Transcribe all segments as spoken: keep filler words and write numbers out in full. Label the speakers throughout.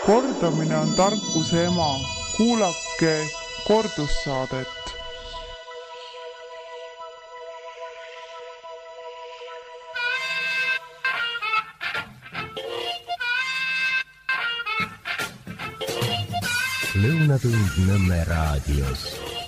Speaker 1: Kordamine on tarkuse ema. Kuulake kordussaadet.
Speaker 2: Lõunatund Nõmme raadios.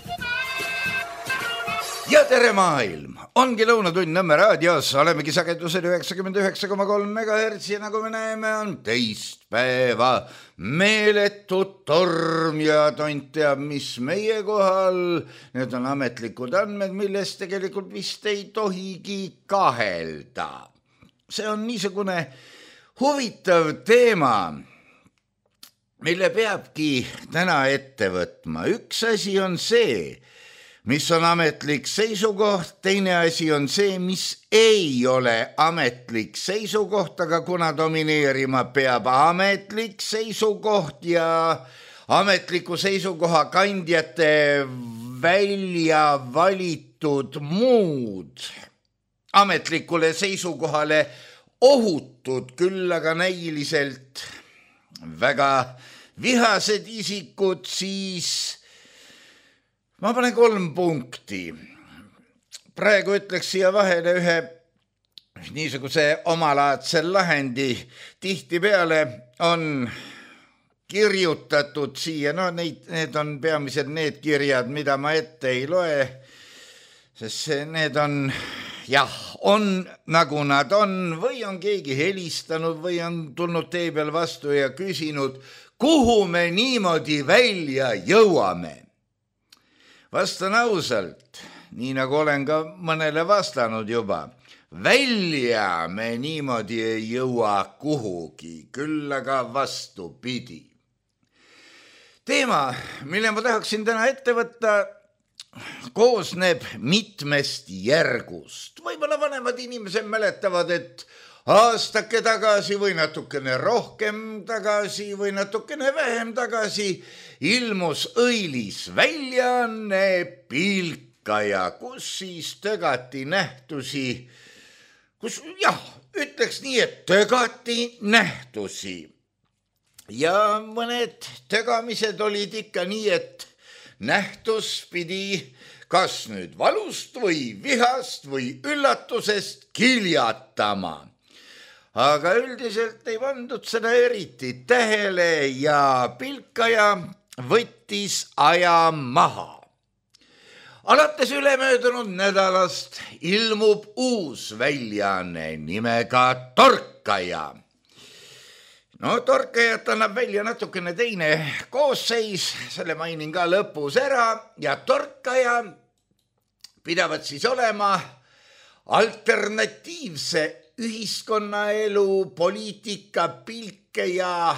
Speaker 3: Ja tere maailm! Ongi Lõunatund Nõmme raadios. Olemegi sagedusel üheksakümmend üheksa koma kolm megahertsi ja nagu me näeme on teist päeva meeletut torm ja tont teab, mis meie kohal. Need on ametlikud andmed, millest tegelikult vist ei tohigi kahelda. See on niisugune huvitav teema, mille peabki täna ette võtma. Üks asi on see, mis on ametlik seisukoht, teine asi on see, mis ei ole ametlik seisukoht, aga kuna domineerima peab ametlik seisukoht ja ametliku seisukoha kandjate välja valitud muud ametlikule seisukohale ohutud, küll aga näiliselt väga vihased isikud, siis ma panen kolm punkti. Praegu ütleks siia vahele ühe niisuguse omalaadse lahendi. Tihtipeale on kirjutatud siia, no neid, need on peamiselt need kirjad, mida ma ette ei loe, sest need on, jah, on nagu nad on, või on keegi helistanud või on tulnud tee peal vastu ja küsinud, kuhu me niimoodi välja jõuame. Vastan ausalt, nii nagu olen ka mõnele vastanud juba, välja me niimoodi ei jõua kuhugi, küll aga vastupidi. Teema, mille ma tahaksin täna ette võtta, koosneb mitmest järgust. Võib-olla vanemad inimesed mäletavad, et aastake tagasi või natukene rohkem tagasi või natukene vähem tagasi ilmus õilis väljaanne Pilkaja, kus siis tögati nähtusi, kus jah, ütleks nii, et tögati nähtusi. Ja mõned tögamised olid ikka nii, et nähtus pidi kas nüüd valust või vihast või üllatusest kiljatama. Aga üldiselt ei pandud seda eriti tähele ja Pilkaja võttis aja maha. Alates ülemöödunud nädalast ilmub uus väljaanne nimega Torkaja. No Torkajat annab välja natukene teine koosseis, selle mainin ka lõpus ära ja Torkaja pidavat siis olema alternatiivse ühiskonnaelu, poliitika, pilke ja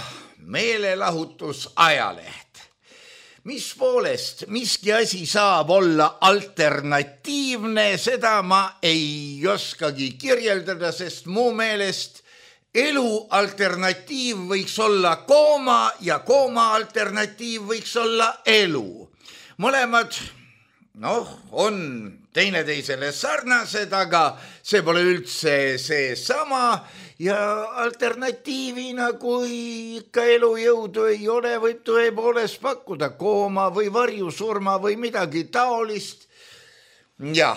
Speaker 3: meelelahutusajaleht. Mis poolest miski asi saab olla alternatiivne, seda ma ei oskagi kirjeldada, sest mu meelest elu alternatiiv võiks olla kooma ja kooma alternatiiv võiks olla elu. Mõlemad, noh, on teineteisele sarnased, aga see pole üldse see sama ja alternatiivina, kui ikka elujõudu ei ole, võib tõepoolest pakkuda kooma või varjusurma või midagi taolist. Jah,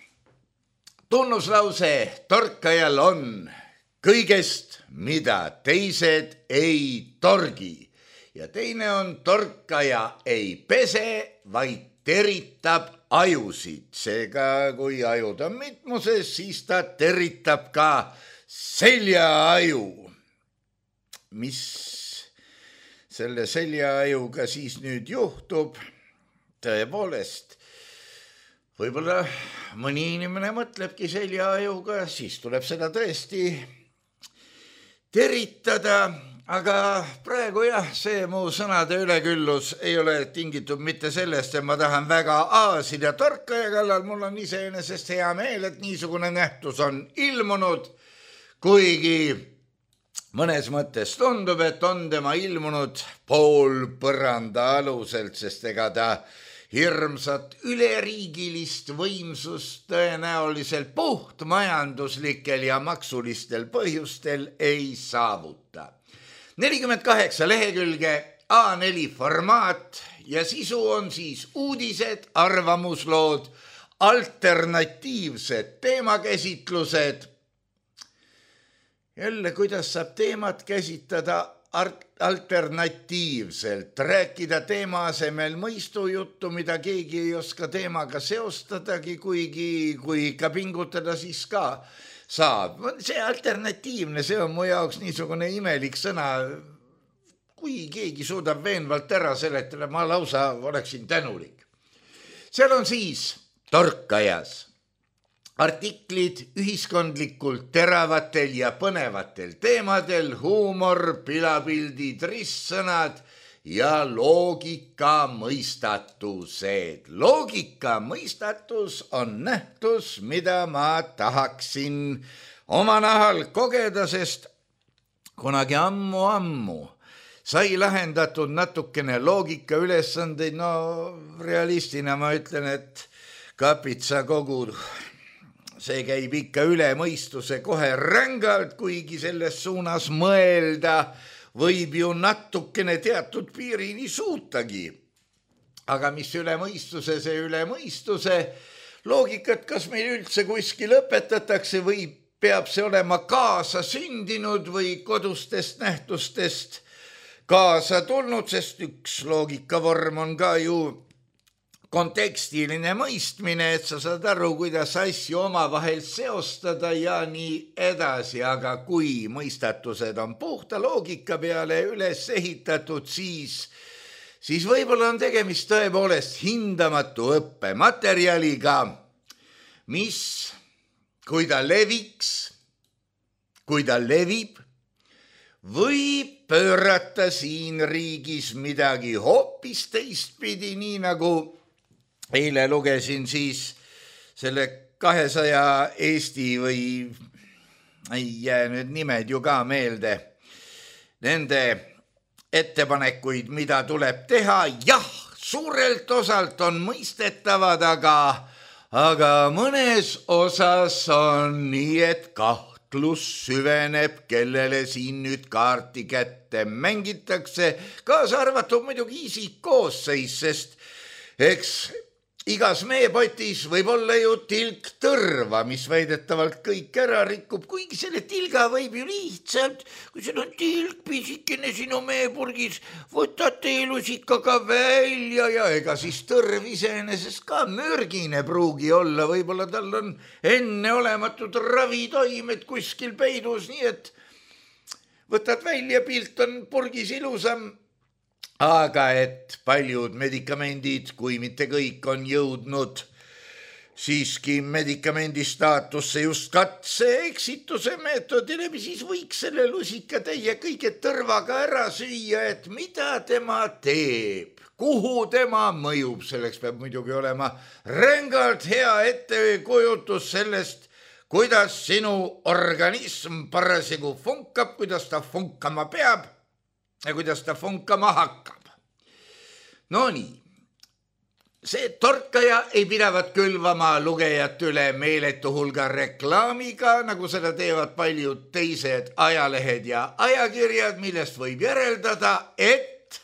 Speaker 3: tunnuslause Torkajal on kõigest, mida teised ei torgi. Ja teine on Torkaja ei pese, vaid teritab ajusid. Seega, kui ajud on mitmuses, siis ta teritab ka seljaaju. Mis selle seljaajuga siis nüüd juhtub? Tõepoolest, võib-olla mõni inimene mõtlebki seljaajuga, siis tuleb seda tõesti teritada, aga praegu jah, see mu sõnade üleküllus ei ole tingitud mitte sellest, et ma tahan väga aasida Torkaja kallal, mul on iseenesest hea meel, et niisugune nähtus on ilmunud, kuigi mõnes mõttes tundub, et on tema ilmunud pool põranda aluselt, sest ega ta hirmsat üleriigilist võimsust tõenäoliselt puht majanduslikel ja maksulistel põhjustel ei saavuta. nelikümmend kaheksa lehekülge A neli formaat ja sisu on siis uudised, arvamuslood, alternatiivsed teemakäsitlused. Jälle, kuidas saab teemat käsitada alternatiivselt, rääkida teema asemel mõistujuttu, mida keegi ei oska teemaga seostadagi, kuigi kui ikka pingutada, siis ka saab. See alternatiivne, see on mu jaoks niisugune imelik sõna. Kui keegi suudab veenvalt ära seletada, ma lausa oleksin tänulik. Seal on siis Torkajas artiklid ühiskondlikult teravatel ja põnevatel teemadel, huumor, pilapildid, ristsõnad ja loogika mõistatused. Loogika mõistatus on nähtus, mida ma tahaksin oma nahal kogeda, sest kunagi ammu-ammu sai lahendatud natukene loogika ülesandeid. No realistina ma ütlen, et kapitsa kogu see käib ikka üle mõistuse kohe rängalt, kuigi selles suunas mõelda võib ju natukene teatud piirini suutagi. Aga mis üle mõistuse, see üle mõistuse loogikat, kas meil üldse kuskil õpetatakse või peab see olema kaasa sündinud või kodustest nähtustest kaasa tulnud, sest üks loogikavorm on ka ju kontekstiline mõistmine, et sa saad aru, kuidas asju omavahel seostada ja nii edasi, aga kui mõistatused on puhta loogika peale üles ehitatud, siis, siis võib-olla on tegemist tõepoolest hindamatu õppematerjaliga, mis, kui ta leviks, kui ta levib, võib pöörata siin riigis midagi hoopis teistpidi, nii nagu eile lugesin siis selle kahesaja Eesti või ei jää nüüd nimed ju ka meelde, nende ettepanekuid, mida tuleb teha. Jah, suurelt osalt on mõistetavad, aga, aga mõnes osas on nii, et kahtlus süveneb, kellele siin nüüd kaarti kätte mängitakse, kaasa arvatud muidugi isikkoosseis, sest eks igas meepotis võib olla ju tilk tõrva, mis väidetavalt kõik ära rikub, kuigi selle tilga võib ju lihtsalt, kui seal on tilk pisikene sinu meepurgis, võtad teelusikaga välja ja ega siis tõrv iseenesest ka mürgine pruugi olla, võib-olla tal on enneolematud ravitaimed kuskil peidus, nii et võtad välja, pilt on purgis ilusam. Aga et paljud medikamendid, kui mitte kõik, on jõudnud siiski medikamendi staatusse just katse eksituse meetodile, siis võiks selle lusikatäie kõige tõrvaga ära süüa, et mida tema teeb, kuhu tema mõjub. Selleks peab muidugi olema rängalt hea ettekujutus sellest, kuidas sinu organism parasjagu funkab, kuidas ta funkama peab ja kuidas ta funkama hakkab. No nii, see Torkaja ei pidavat külvama lugejat üle meeletu hulga reklaamiga, nagu seda teevad paljud teised ajalehed ja ajakirjad, millest võib järeldada, et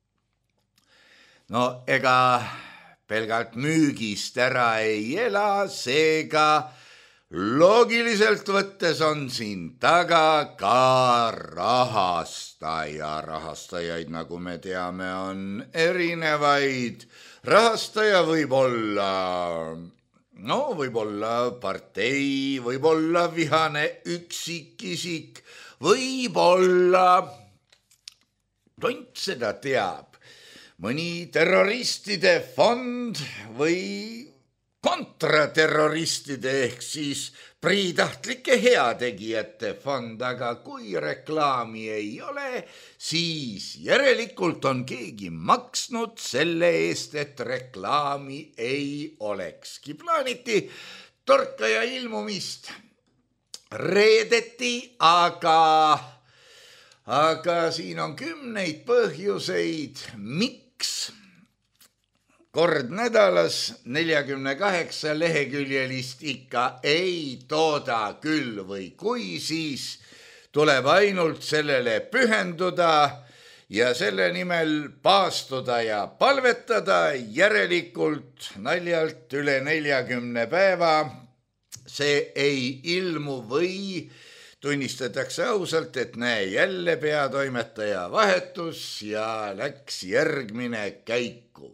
Speaker 3: no ega pelgalt müügist ära ei ela, seega loogiliselt võttes on siin taga ka rahastaja. Rahastajaid, nagu me teame, on erinevaid. Rahastaja võib olla, no võib olla partei, võib olla vihane üksikisik, võib olla, tont seda teab, mõni terroristide fond või kontraterroristide ehk siis priitahtlike heategijate fond, aga kui reklaami ei ole, siis järelikult on keegi maksnud selle eest, et reklaami ei olekski. Plaaniti Torkaja ilmumist reedeti, aga, aga siin on kümneid põhjuseid, miks kord nädalas neljakümne kaheksa leheküljelist ikka ei tooda küll või kui, siis tuleb ainult sellele pühenduda ja selle nimel paastuda ja palvetada, järelikult naljalt üle neljakümne päeva see ei ilmu või tunnistatakse ausalt, et näe jälle peatoimetaja vahetus ja läks järgmine käiku.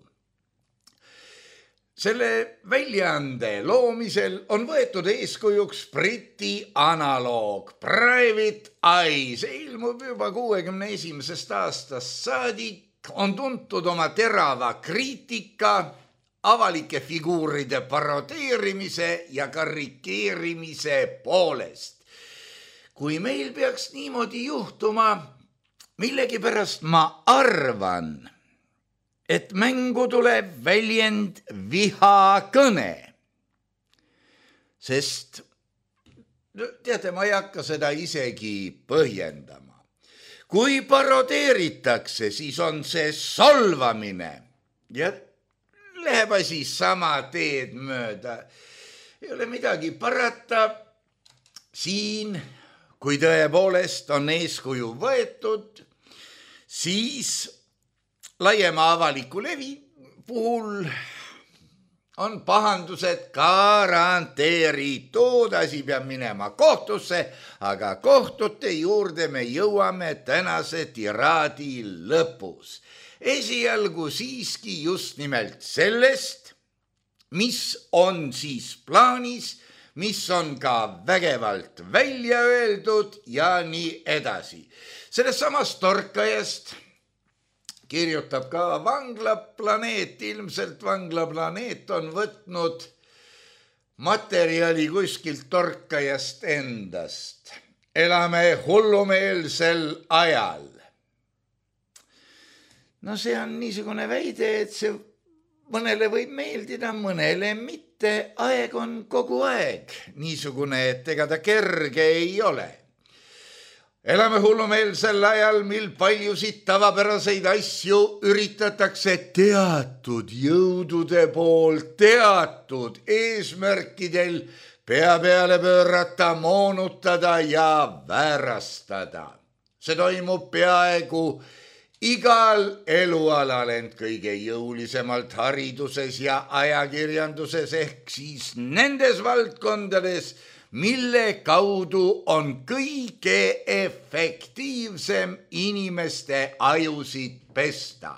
Speaker 3: Selle väljaande loomisel on võetud eeskujuks Briti analoog Private Eye. See ilmub juba kuuekümne esimesest aastast saadik, on tuntud oma terava kriitika, avalike figuuride parodeerimise ja karikeerimise poolest. Kui meil peaks niimoodi juhtuma, millegipärast ma arvan, et mängu tuleb väljend vihakõne, sest teate, ma ei hakka seda isegi põhjendama. Kui parodeeritakse, siis on see solvamine ja läheb asi sama teed mööda. Ei ole midagi parata. Siin, kui tõepoolest on eeskuju võetud, siis laiema avaliku levi puhul on pahandused garanteeritud, asi peab minema kohtusse, aga kohtute juurde me jõuame tänase tiraadi lõpus. Esialgu siiski just nimelt sellest, mis on siis plaanis, mis on ka vägevalt välja öeldud ja nii edasi. Sellest samast Torkajast kirjutab ka Vanglaplaneet, ilmselt Vanglaplaneet on võtnud materjali kuskilt Torkajast endast. Elame hullumeelsel ajal. No see on niisugune väide, et see mõnele võib meeldida, mõnele mitte. Aeg on kogu aeg niisugune, et ega ta kerge ei ole. Elame hullumeelsel ajal, mil paljusid tavapäraseid asju üritatakse teatud jõudude poolt, teatud eesmärkidel pea peale pöörata, moonutada ja väärastada. See toimub peaaegu igal elualal, ent kõige jõulisemalt hariduses ja ajakirjanduses ehk siis nendes valdkondades, mille kaudu on kõige efektiivsem inimeste ajusid pesta.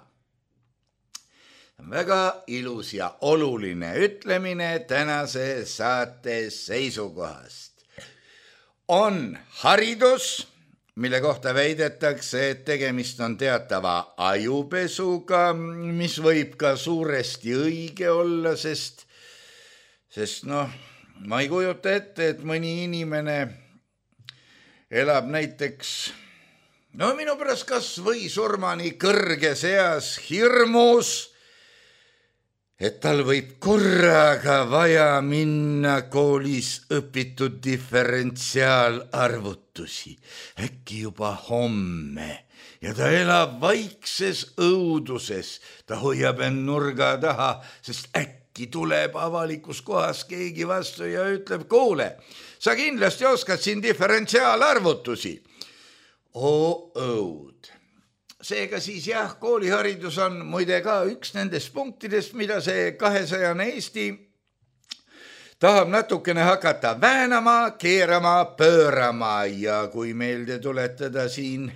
Speaker 3: Väga ilus ja oluline ütlemine tänase saate seisukohast. On haridus, mille kohta väidetakse, et tegemist on teatava ajupesuga, mis võib ka suuresti õige olla, sest, sest noh, ma ei kujuta ette, et mõni inimene elab näiteks, no minu pärast kas või surmani kõrges eas hirmus, et tal võib korraga vaja minna koolis õpitud diferentsiaalarvutusi, äkki juba homme, ja ta elab vaikses õuduses, ta hoiab end nurga taha, sest äkki tuleb avalikus kohas keegi vastu ja ütleb, kuule, sa kindlasti oskad siin diferentsiaalarvutusi. Oo õud. Seega siis jah, kooliharidus on muide ka üks nendest punktidest, mida see kahesajane Eesti tahab natukene hakata väänama, keerama, pöörama ja kui meelde tuletada siin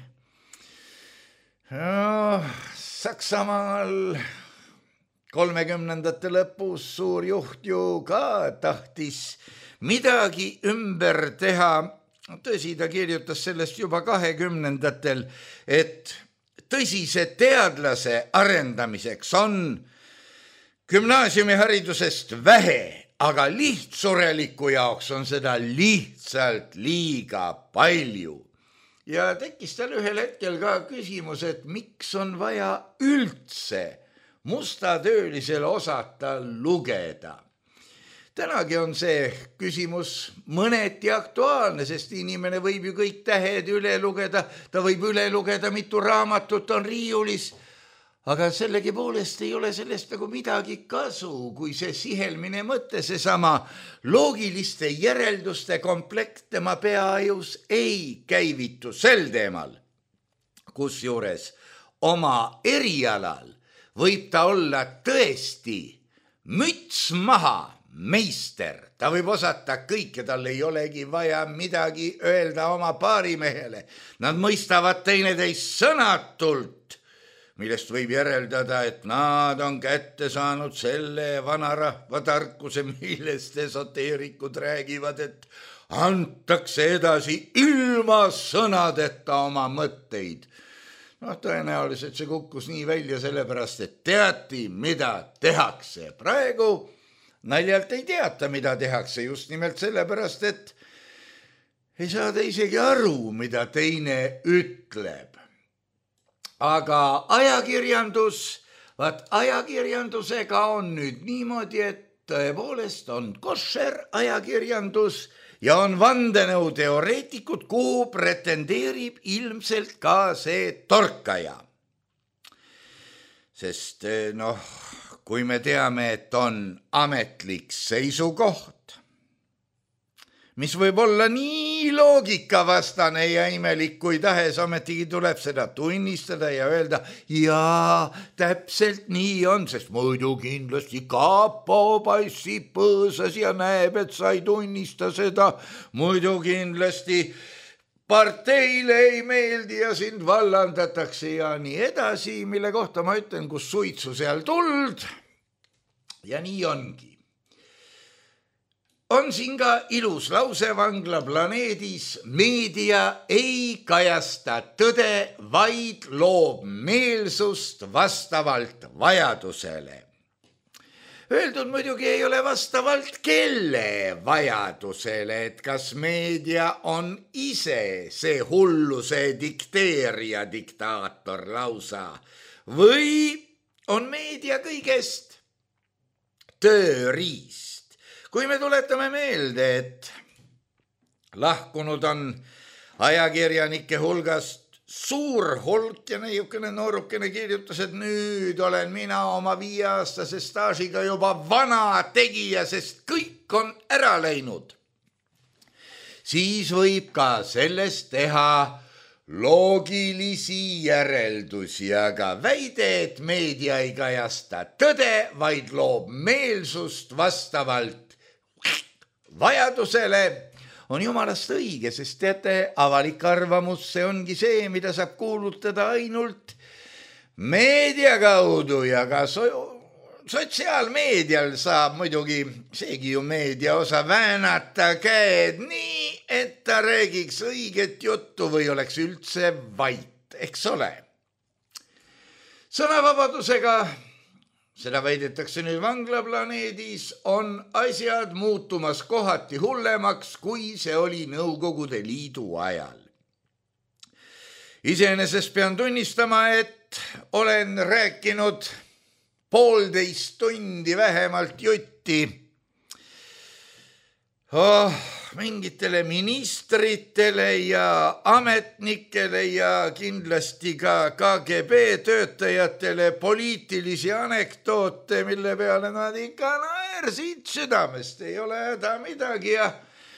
Speaker 3: no, Saksamaal kolmekümnendate lõpus suur juht ju ka tahtis midagi ümber teha. Tõsi, ta kirjutas sellest juba kahekümnendatel, et tõsise teadlase arendamiseks on gümnaasiumiharidusest vähe, aga lihtsureliku jaoks on seda lihtsalt liiga palju. Ja tekkis tal ühel hetkel ka küsimus, et miks on vaja üldse mustatöölisel osata lugeda. Tänagi on see küsimus mõneti aktuaalne, sest inimene võib ju kõik tähed üle lugeda, ta võib üle lugeda, mitu raamatut on riiulis, aga sellegi poolest ei ole sellest nagu midagi kasu, kui see sihelmine mõte, seesama loogiliste järelduste komplekt tema peaajus ei käivitu sel teemal. Kusjuures oma erialal võib ta olla tõesti müts maha meister. Ta võib osata kõike, tal ei olegi vaja midagi öelda oma paarimehele. Nad mõistavad teineteist sõnatult, millest võib järeldada, et nad on kätte saanud selle vanarahva tarkuse, millest esoteerikud räägivad, et antakse edasi ilma sõnadeta oma mõtteid. Noh, tõenäoliselt see kukkus nii välja sellepärast, et teati, mida tehakse. Praegu naljalt ei teata, mida tehakse, just nimelt sellepärast, et ei saada isegi aru, mida teine ütleb. Aga ajakirjandus, vaat ajakirjandusega on nüüd niimoodi, et tõepoolest on koššer ajakirjandus ja on vandenõuteoreetikud, kuhu pretendeerib ilmselt ka see torkaja. Sest noh, kui me teame, et on ametlik seisukoht, mis võib olla nii loogikavastane ja imelik kui tahes, ametigi tuleb seda tunnistada ja öelda, jaa, täpselt nii on, sest muidu kindlasti kapo passib põõsas ja näeb, et sa ei tunnista seda, muidu kindlasti parteile ei meeldi ja sind vallandatakse ja nii edasi, mille kohta ma ütlen, kus suitsu seal tuld. Ja nii ongi. On siin ka ilus lause Vangla planeedis, meedia ei kajasta tõde, vaid loob meelsust vastavalt vajadusele. Öeldud muidugi ei ole vastavalt kelle vajadusele, et kas meedia on ise see hulluse dikteerija, diktaator lausa, või on meedia kõigest tööriist. Kui me tuletame meelde, et lahkunud on ajakirjanike hulgast suur hulk ja niisugune noorukene kirjutas, et nüüd olen mina oma viieaastase staažiga juba vana tegija, sest kõik on ära läinud. Siis võib ka sellest teha loogilisi järeldusi, aga väide, et meedia ei kajasta tõde, vaid loob meelsust vastavalt vajadusele, on jumalast õige, sest teate, avalik arvamus, see ongi see, mida saab kuulutada ainult meedia kaudu ja ka so- sotsiaalmeedial saab muidugi, seegi ju meedia osa, väänata käed nii, et ta räägiks õiget juttu või oleks üldse vait, eks ole. Sõnavabadusega, seda väidetakse nüüd Vangla planeedis, on asjad muutumas kohati hullemaks, kui see oli Nõukogude Liidu ajal. Iseenesest pean tunnistama, et olen rääkinud poolteist tundi vähemalt jutti oh, mingitele ministritele ja ametnikele ja kindlasti ka K G B töötajatele poliitilisi anekdoote, mille peale nad ikka naersid südamest, ei ole häda midagi ja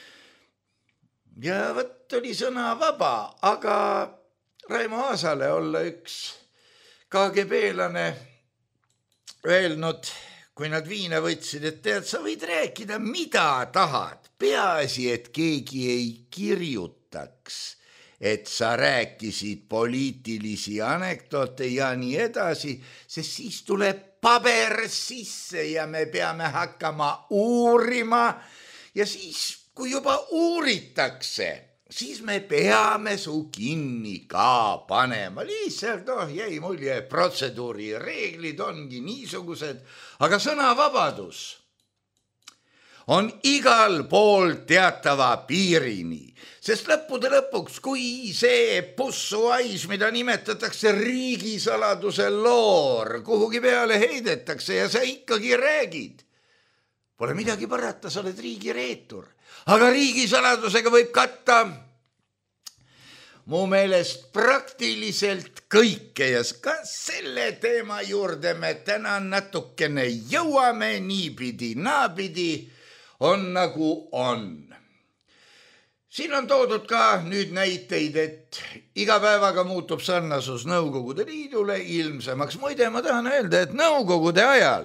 Speaker 3: ja võtt oli sõna vaba, aga Raimo Aasale olla üks K G B-lane öelnud, kui nad viina võtsid, et tead, sa võid rääkida mida tahad, peaasi, et keegi ei kirjutaks, et sa rääkisid poliitilisi anekdoote ja nii edasi, sest siis tuleb paber sisse ja me peame hakkama uurima ja siis, kui juba uuritakse, siis me peame su kinni ka panema. Lihtsalt oh, jäi mulje, protseduuri reeglid ongi niisugused, aga sõnavabadus on igal pool teatava piirini, sest lõppude lõpuks, kui see pussuais, mida nimetatakse riigisaladuse loor, kuhugi peale heidetakse ja sa ikkagi räägid, pole midagi parata, sa oled riigireetur. Aga riigisaladusega võib katta mu meelest praktiliselt kõike ja ka selle teema juurde me täna natukene jõuame, niipidi, naapidi, on nagu on. Siin on toodud ka nüüd näiteid, et iga päevaga muutub sarnasus Nõukogude Liidule ilmsemaks. Muide, ma tahan öelda, et Nõukogude ajal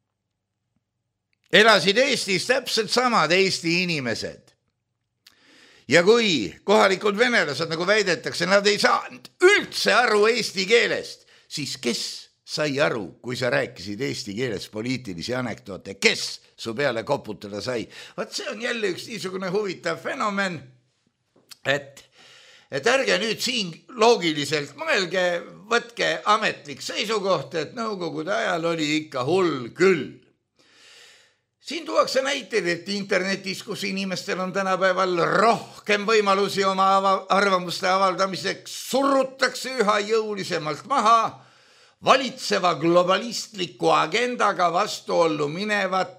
Speaker 3: elasid Eestis täpselt samad Eesti inimesed. Ja kui kohalikud venelased, nagu väidetakse, nad ei saanud üldse aru eesti keelest, siis kes sai aru, kui sa rääkisid eesti keeles poliitilisi anekdoote, kes su peale koputada sai? Vaat see on jälle üks niisugune huvitav fenomen, et, et ärge nüüd siin loogiliselt mõelge, võtke ametlik seisukoht, et Nõukogude ajal oli ikka hull küll. Siin tuuakse näiteid, et internetis, kus inimestel on tänapäeval rohkem võimalusi oma arvamuste avaldamiseks, surutakse üha jõulisemalt maha valitseva globalistliku agendaga vastuollu minevat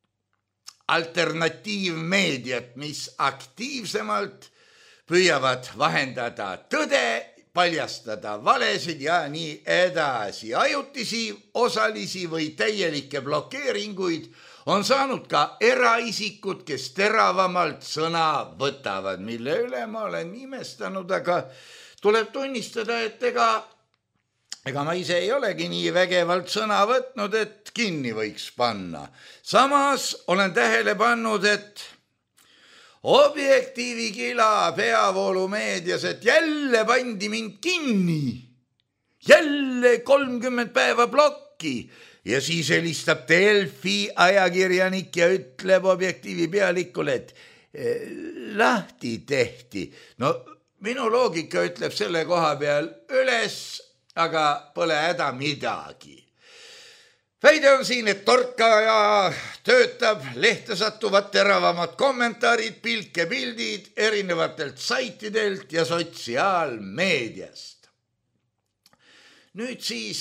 Speaker 3: alternatiivmeediat, mis aktiivsemalt püüavad vahendada tõde, paljastada valesid ja nii edasi. Ajutisi, osalisi või täielikke blokeeringuid on saanud ka eraisikud, kes teravamalt sõna võtavad, mille üle ma olen imestanud, aga tuleb tunnistada, et ega, ega ma ise ei olegi nii vägevalt sõna võtnud, et kinni võiks panna. Samas olen tähele pannud, et Objektiivi kila peavoolumeedias, et jälle pandi mind kinni, jälle kolmkümmend päeva blokki. Ja siis helistab Delfi ajakirjanik ja ütleb Objektiivi pealikule, et eh, lahti tehti. No minu loogika ütleb selle koha peal üles, aga pole häda midagi. Väide on siin, et torkaja töötab, lehte satuvad teravamad kommentaarid, pilke pildid erinevatelt saitidelt ja sotsiaalmeediast. Nüüd siis,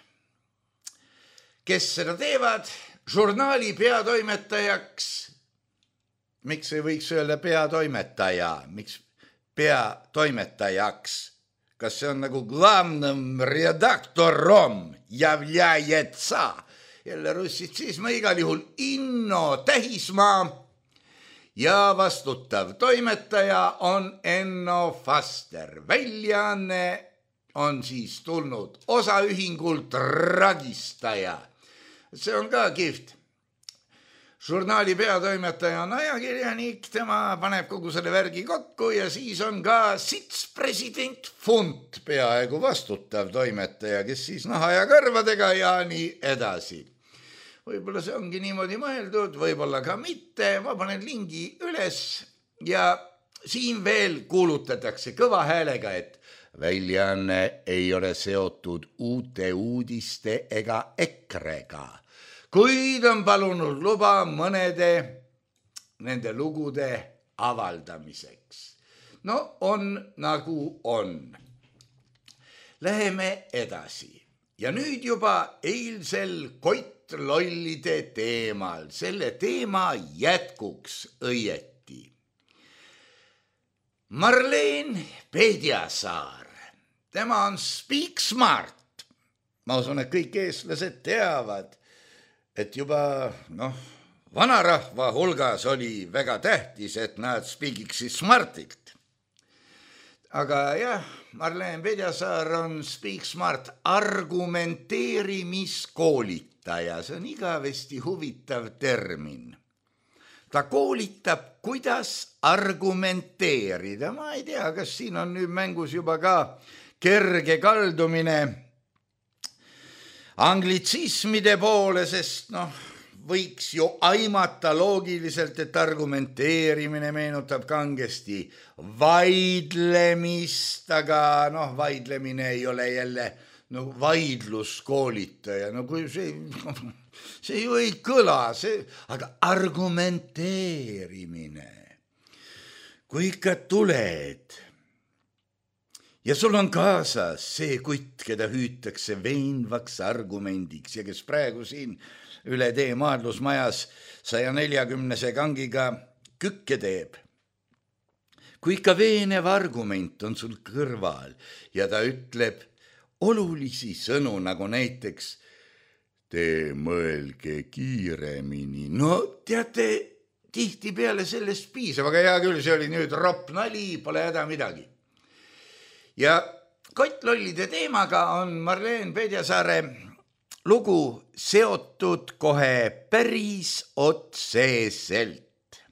Speaker 3: kes seda teevad, žurnaali peatoimetajaks, miks ei võiks öelda peatoimetaja, miks peatoimetajaks, kas see on nagu glavным redaktorom javljajatsa, jälle russitsism, igal juhul Inno Tähismaa ja vastutav toimetaja on Enno Faster. Väljaanne on siis tulnud osaühingult Ragistaja. See on ka kihvt. Žurnaali peatoimetaja on ajakirjanik, tema paneb kogu selle värgi kokku ja siis on ka sitspresident Funt, peaaegu vastutav toimetaja, kes siis naha ja kõrvadega ja nii edasi. Võib-olla see ongi niimoodi mõeldud, võib-olla ka mitte, ma panen lingi üles ja siin veel kuulutatakse kõva häälega, et väljaanne ei ole seotud uute uudiste ega ekrega, kuid on palunud luba mõnede nende lugude avaldamiseks. No on nagu on. Läheme edasi. Ja nüüd juba eilsel kottlollide teemal, selle teema jätkuks õieti. Marleen Pedjasaar, tema on Speak Smart. Ma usun, et kõik eestlased teavad, et juba noh, vanarahva hulgas oli väga tähtis, et nad speakiksid smartilt. Aga jah, Marleen Pedjasaar on Speak Smart argumenteerimiskoolitaja. See on igavesti huvitav termin. Ta koolitab, kuidas argumenteerida. Ma ei tea, kas siin on nüüd mängus juba ka kerge kaldumine anglitsismide poole, sest noh, võiks ju aimata loogiliselt, et argumenteerimine meenutab kangesti vaidlemist, aga noh, vaidlemine ei ole jälle no, vaidluskoolitaja, no kui see, see ju ei kõla, see, aga argumenteerimine, kui ikka tuled ja sul on kaasas see kutt, keda hüütakse veenvaks argumendiks ja kes praegu siin üle tee maadlusmajas saja neljakümnese kangiga kükke teeb. kui ikka veenev argument on sul kõrval ja ta ütleb olulisi sõnu, nagu näiteks te mõelge kiiremini. No teate, tihti peale sellest piisab, aga hea küll, see oli nüüd ropp nali, pole häda midagi. Ja kottlollide teemaga on Marleen Pedjasaare lugu seotud kohe päris otseselt.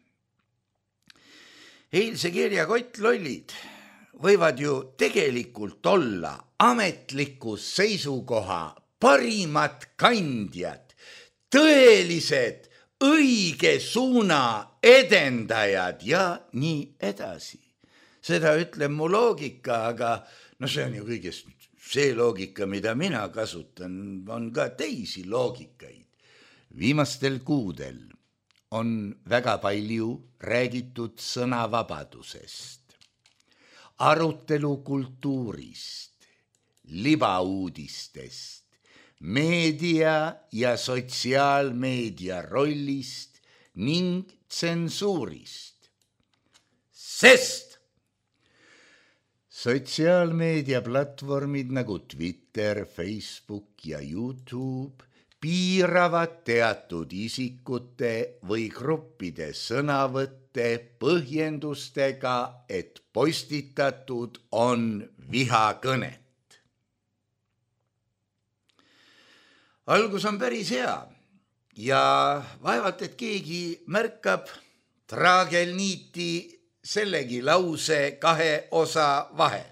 Speaker 3: Eilse kirja kottlollid võivad ju tegelikult olla ametliku seisukoha parimad kandjad, tõelised õige suuna edendajad ja nii edasi. Seda ütleb mu loogika, aga no see on ju kõigest see loogika, mida mina kasutan, on ka teisi loogikaid. Viimastel kuudel on väga palju räägitud sõnavabadusest, arutelukultuurist, libauudistest, meedia ja sotsiaalmeedia rollist ning tsensuurist. Sest sotsiaalmeedia platvormid nagu Twitter, Facebook ja YouTube piiravad teatud isikute või gruppide sõnavõtte põhjendustega, et postitatud on vihakõnet. Algus on päris hea ja vaevalt, et keegi märkab traagelniiti sellegi lause kahe osa vahel.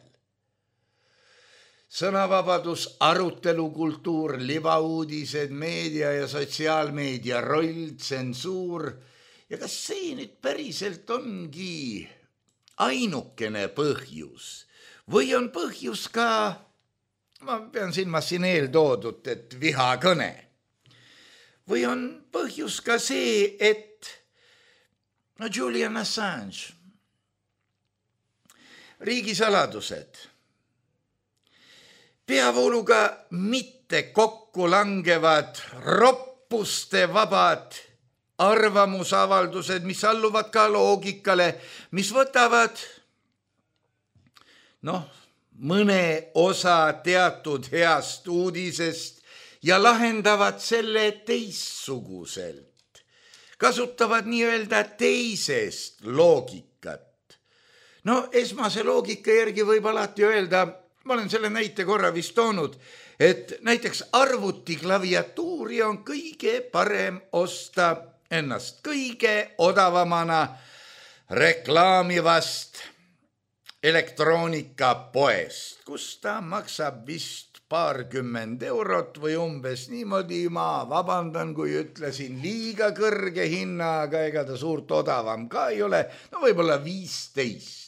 Speaker 3: Sõnavabadus, arutelukultuur, libauudised, meedia ja sotsiaalmeedia roll, tsensuur. Ja kas see nüüd päriselt ongi ainukene põhjus? Või on põhjus ka, ma pean silmas siin eeltoodud, et vihakõne? Või on põhjus ka see, et no Julian Assange, riigisaladused, peavooluga mitte kokku langevad roppuste vabad arvamusavaldused, mis alluvad ka loogikale, mis võtavad noh, mõne osa teatud heast uudisest ja lahendavad selle teistsuguselt. Kasutavad nii-öelda teisest loogikat. No esmase loogika järgi võib alati öelda, ma olen selle näite korra vist toonud, et näiteks arvutiklaviatuuri on kõige parem osta ennast kõige odavamana reklaamivast elektroonikapoest, kus ta maksab vist paarkümmend eurot või umbes niimoodi. Ma vabandan, kui ütlesin liiga kõrge hinna, aga ega ta suurt odavam ka ei ole, no võib-olla viisteist.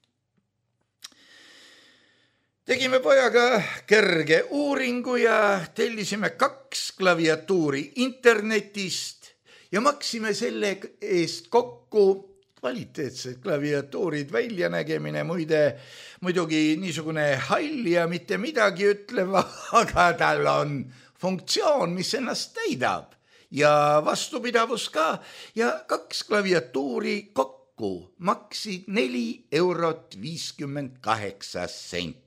Speaker 3: Tegime pojaga kerge uuringu ja tellisime kaks klaviatuuri internetist ja maksime selle eest kokku kvaliteetsed klaviatuurid, väljanägemine muide, muidugi niisugune hall ja mitte midagi ütleva, aga tal on funktsioon, mis ennast täidab ja vastupidavus ka ja kaks klaviatuuri kokku maksid neli eurot viiskümmend kaheksa senti.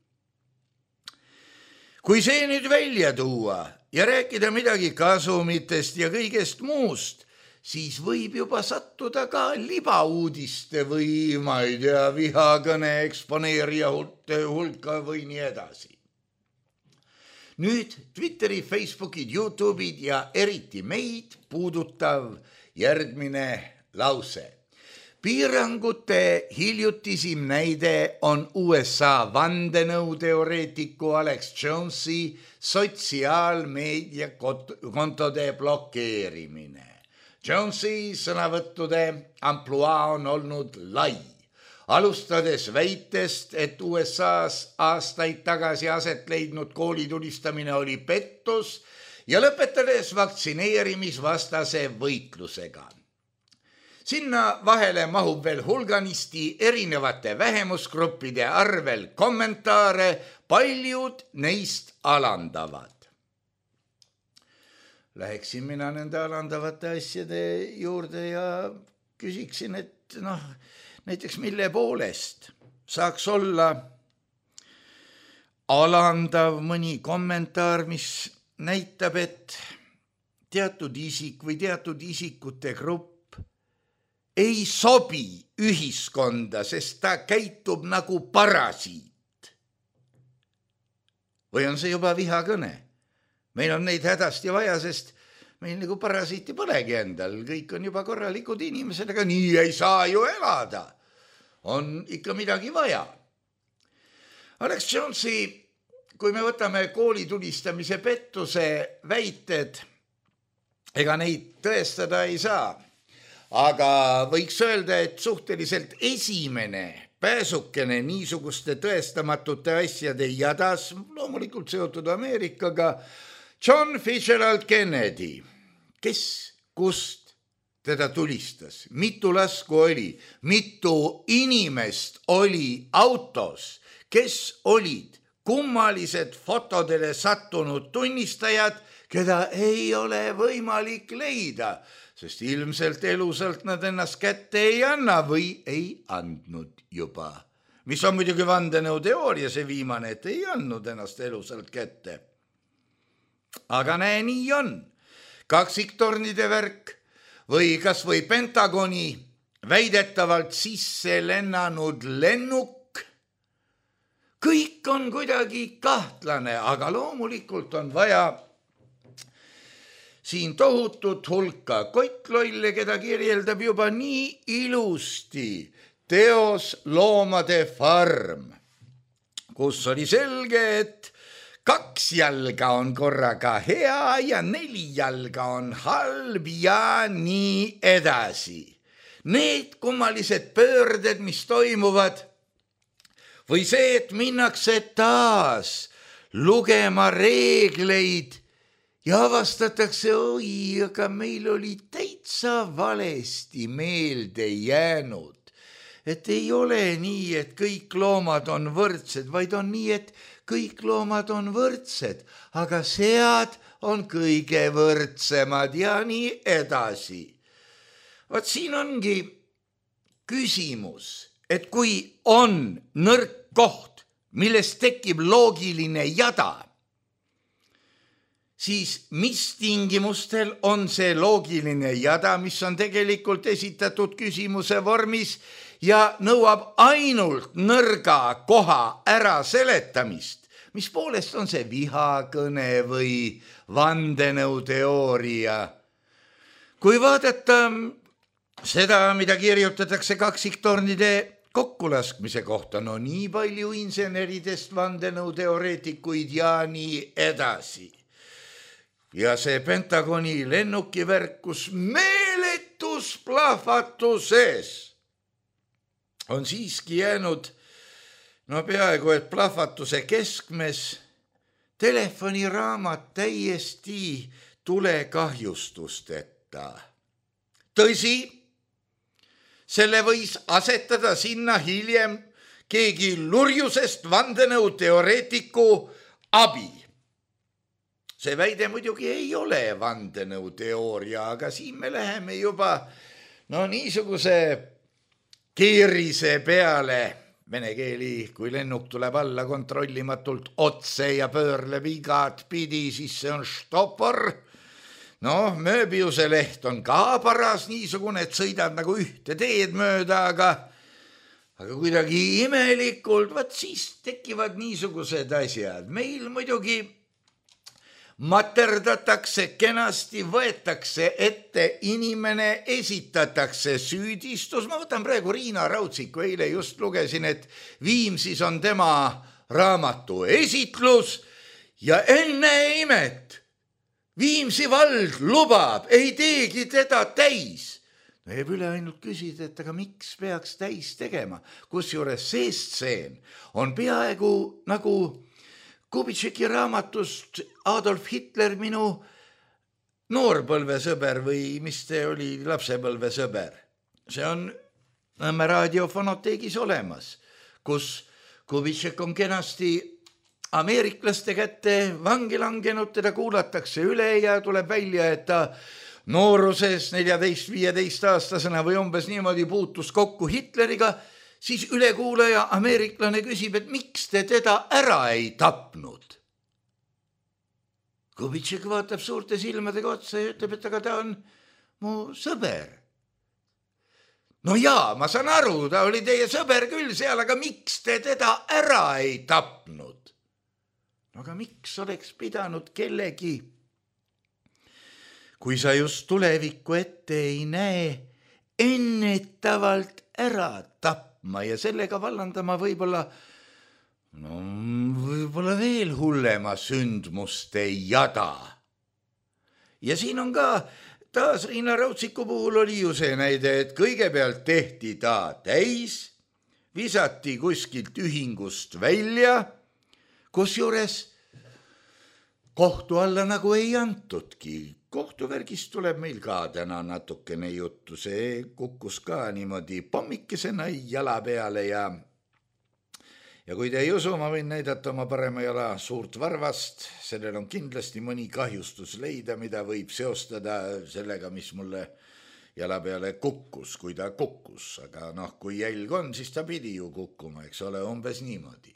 Speaker 3: Kui see nüüd välja tuua ja rääkida midagi kasumitest ja kõigest muust, siis võib juba sattuda ka libauudiste või, ma ei tea, vihakõne eksponeerija hulka või nii edasi. Nüüd Twitteri, Facebookid, YouTube'id ja eriti meid puudutav järgmine lause. Piirangute hiljutisim näide on U S A vandenõuteoreetiku Alex Jonesi sotsiaalmeedia kontode blokeerimine. Jonesi sõnavõttude ampluaa on olnud lai, alustades väitest, et U S A-s aastaid tagasi aset leidnud koolitulistamine oli pettus ja lõpetades vaktsineerimisvastase võitlusega. Sinna vahele mahub veel hulganisti erinevate vähemusgruppide arvel kommentaare, paljud neist alandavad. Läheksin mina nende alandavate asjade juurde ja küsiksin, et noh, näiteks mille poolest saaks olla alandav mõni kommentaar, mis näitab, et teatud isik või teatud isikute grupp ei sobi ühiskonda, sest ta käitub nagu parasiit. Või on see juba vihakõne? Meil on neid hädasti vaja, sest meil nagu parasiiti polegi endal. Kõik on juba korralikud inimesed, aga nii ei saa ju elada. On ikka midagi vaja. Alex Jonesi, kui me võtame kooli tulistamise pettuse väited, ega neid tõestada ei saa. Aga võiks öelda, et suhteliselt esimene pääsukene niisuguste tõestamatute asjade jadas, loomulikult seotud Ameerikaga, John Fitzgerald Kennedy, kes kust teda tulistas, mitu lasku oli, mitu inimest oli autos, kes olid kummalised fotodele sattunud tunnistajad, keda ei ole võimalik leida, sest ilmselt elusalt nad ennast kätte ei anna või ei andnud juba. Mis on muidugi vandenõuteooria see viimane, et ei andnud ennast elusalt kätte. Aga näe, nii on. Kaksiktornide värk või kas või Pentagoni väidetavalt sisse lennanud lennuk. Kõik on kuidagi kahtlane, aga loomulikult on vaja siin tohutut hulka koitloille, keda kirjeldab juba nii ilusti teos Loomade farm, kus oli selge, et kaks jalga on korraga hea ja neli jalga on halb ja nii edasi. Need kummalised pöörded, mis toimuvad, või see, et minnakse taas lugema reegleid ja avastatakse, oi, aga meil oli täitsa valesti meelde jäänud. Et ei ole nii, et kõik loomad on võrdsed, vaid on nii, et kõik loomad on võrdsed, aga sead on kõige võrdsemad ja nii edasi. Vaat siin ongi küsimus, et kui on nõrk koht, millest tekib loogiline jada, siis mis tingimustel on see loogiline jada, mis on tegelikult esitatud küsimuse vormis ja nõuab ainult nõrga koha ära seletamist. Mis poolest on see vihakõne või vandenõuteooria? Kui vaadata seda, mida kirjutatakse kaksiktornide kokkulaskmise kohta, no nii palju inseneridest vandenõuteoreetikuid ja nii edasi. Ja see Pentagoni lennukivärk, kus meeletus plahvatuses on siiski jäänud no peaaegu, et plahvatuse keskmes telefoniraamat täiesti tulekahjustusteta. Tõsi, selle võis asetada sinna hiljem keegi lurjusest vandenõuteoreetiku abi. See väide muidugi ei ole vandenõuteooria, aga siin me läheme juba no niisuguse keerise peale. Vene keeli, kui lennuk tuleb alla kontrollimatult otse ja pöörleb igat pidi, siis see on stopor. No, Mööbiuse leht on ka paras niisugune, et sõidad nagu ühte teed mööda, aga, aga kuidagi imelikult, vaat siis tekivad niisugused asjad. Meil muidugi materdatakse kenasti, võetakse ette inimene, esitatakse süüdistus. Ma võtan praegu Riina Raudsiku, eile just lugesin, et Viimsis on tema raamatu esitlus ja enne imet Viimsi vald lubab, ei teegi teda täis. No jääb üle ainult küsida, et aga miks peaks täis tegema, kusjuures see stseen on peaaegu nagu Kubitšeki raamatust Adolf Hitler, minu noorpõlvesõber või mis te oli lapsepõlvesõber. See on Nõmme raadiofonoteegis olemas, kus Kubitšek on kenasti ameeriklaste kätte vangi langenud, teda kuulatakse üle ja tuleb välja, et ta nooruses neljateist viieteist aastasena või umbes niimoodi puutus kokku Hitleriga, siis ülekuulaja ameeriklane küsib, et miks te teda ära ei tapnud? Kubitšek vaatab suurte silmadega otsa ja ütleb, et aga ta on mu sõber. No jaa, ma saan aru, ta oli teie sõber küll seal, aga miks te teda ära ei tapnud? No aga miks oleks pidanud kellegi, kui sa just tulevikku ette ei näe, ennetavalt ära tapma ja sellega vallandama võib-olla No võib-olla veel hullema sündmuste jada. Ja siin on ka, taas Riina Rautsiku puhul oli ju see näide, et kõigepealt tehti ta täis, visati kuskilt ühingust välja, kusjuures kohtu alla nagu ei antudki. Kohtuvärgist tuleb meil ka täna natukene juttu, see kukkus ka niimoodi pommikesena jala peale ja Ja kui te ei usu, ma võin näidata oma parema jala suurt varvast, sellel on kindlasti mõni kahjustus leida, mida võib seostada sellega, mis mulle jala peale kukkus, kui ta kukkus. Aga noh, kui jälg on, siis ta pidi ju kukkuma, eks ole, umbes niimoodi.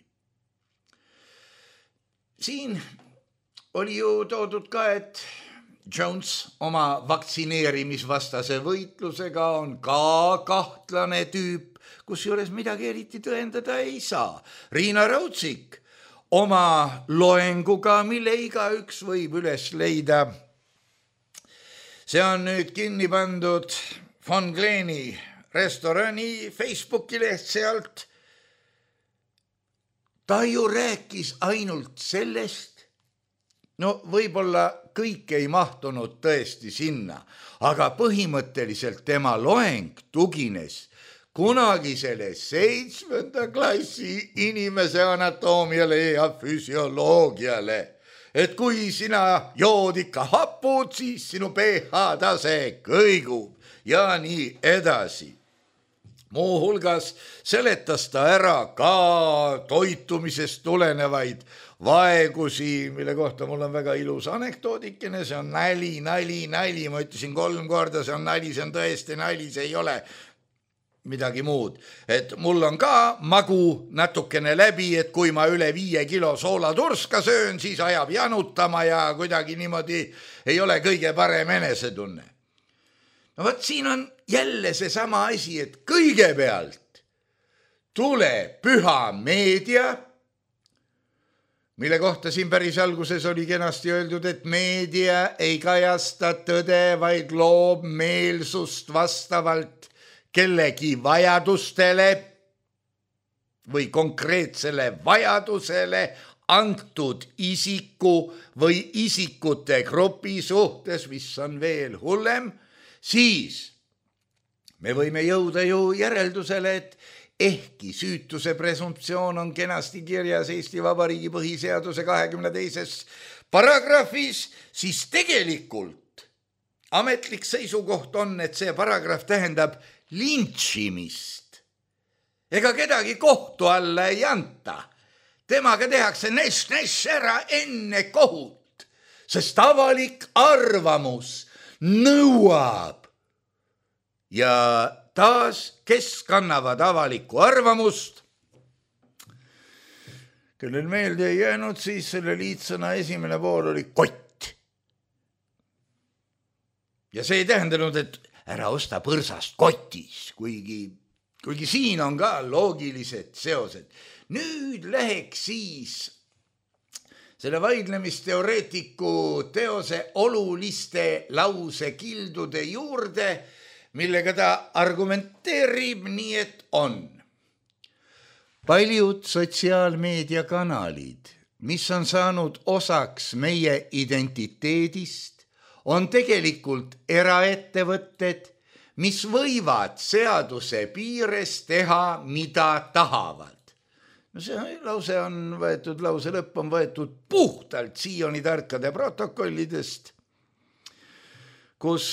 Speaker 3: Siin oli ju toodud ka, et Jones oma vaktsineerimisvastase võitlusega on ka kahtlane tüüp, kusjuures midagi eriti tõendada ei saa. Riina Rautsik oma loenguga, mille igaüks võib üles leida. See on nüüd kinni pandud Von Gleni restorani Facebooki leht sealt. Ta ju rääkis ainult sellest, no võib-olla kõik ei mahtunud tõesti sinna, aga põhimõtteliselt tema loeng tugines kunagisele seitsmenda klassi inimese anatoomiale ja füsioloogiale. Et kui sina jood ikka hapud, siis sinu pH tase kõigub ja nii edasi. Muu hulgas seletas ta ära ka toitumisest tulenevaid vaegusi, mille kohta mul on väga ilus anekdoodikene, see on nali, nali, nali, ma ütlesin kolm korda, see on nali, see on tõesti nali, see ei ole midagi muud, et mul on ka magu natukene läbi, et kui ma üle viie kilo soolaturska söön, siis ajab janutama ja kuidagi niimoodi ei ole kõige parem enesetunne. No võt, siin on jälle see sama asi, et kõigepealt tule püha meedia, mille kohta siin päris alguses oli kenasti öeldud, et meedia ei kajasta tõde, vaid loob meelsust vastavalt kellegi vajadustele või konkreetsele vajadusele antud isiku või isikute grupi suhtes, mis on veel hullem, siis me võime jõuda ju järeldusele, et ehkki süütuse presumptsioon on kenasti kirjas Eesti Vabariigi põhiseaduse kahekümne teises paragrahvis, siis tegelikult ametlik seisukoht on, et see paragrahv tähendab lintšimist. Ega kedagi kohtu alla ei anta. Temaga tehakse ness-ness ära enne kohut, sest avalik arvamus nõuab. Ja taas, kes kannavad avalikku arvamust? Kellel meelde ei jäänud, siis selle liitsõna esimene pool oli kott. Ja see ei tähendanud, et ära osta põrsast kotis, kuigi, kuigi siin on ka loogilised seosed. Nüüd läheks siis selle vaidlemisteoreetiku teose oluliste lausekildude juurde, millega ta argumenteerib nii, et on. Paljud sotsiaalmeediakanalid, mis on saanud osaks meie identiteedist, on tegelikult eraettevõtted, mis võivad seaduse piires teha, mida tahavad. No see lause on võetud, lause lõpp on võetud puhtalt Sioni tarkade protokollidest, kus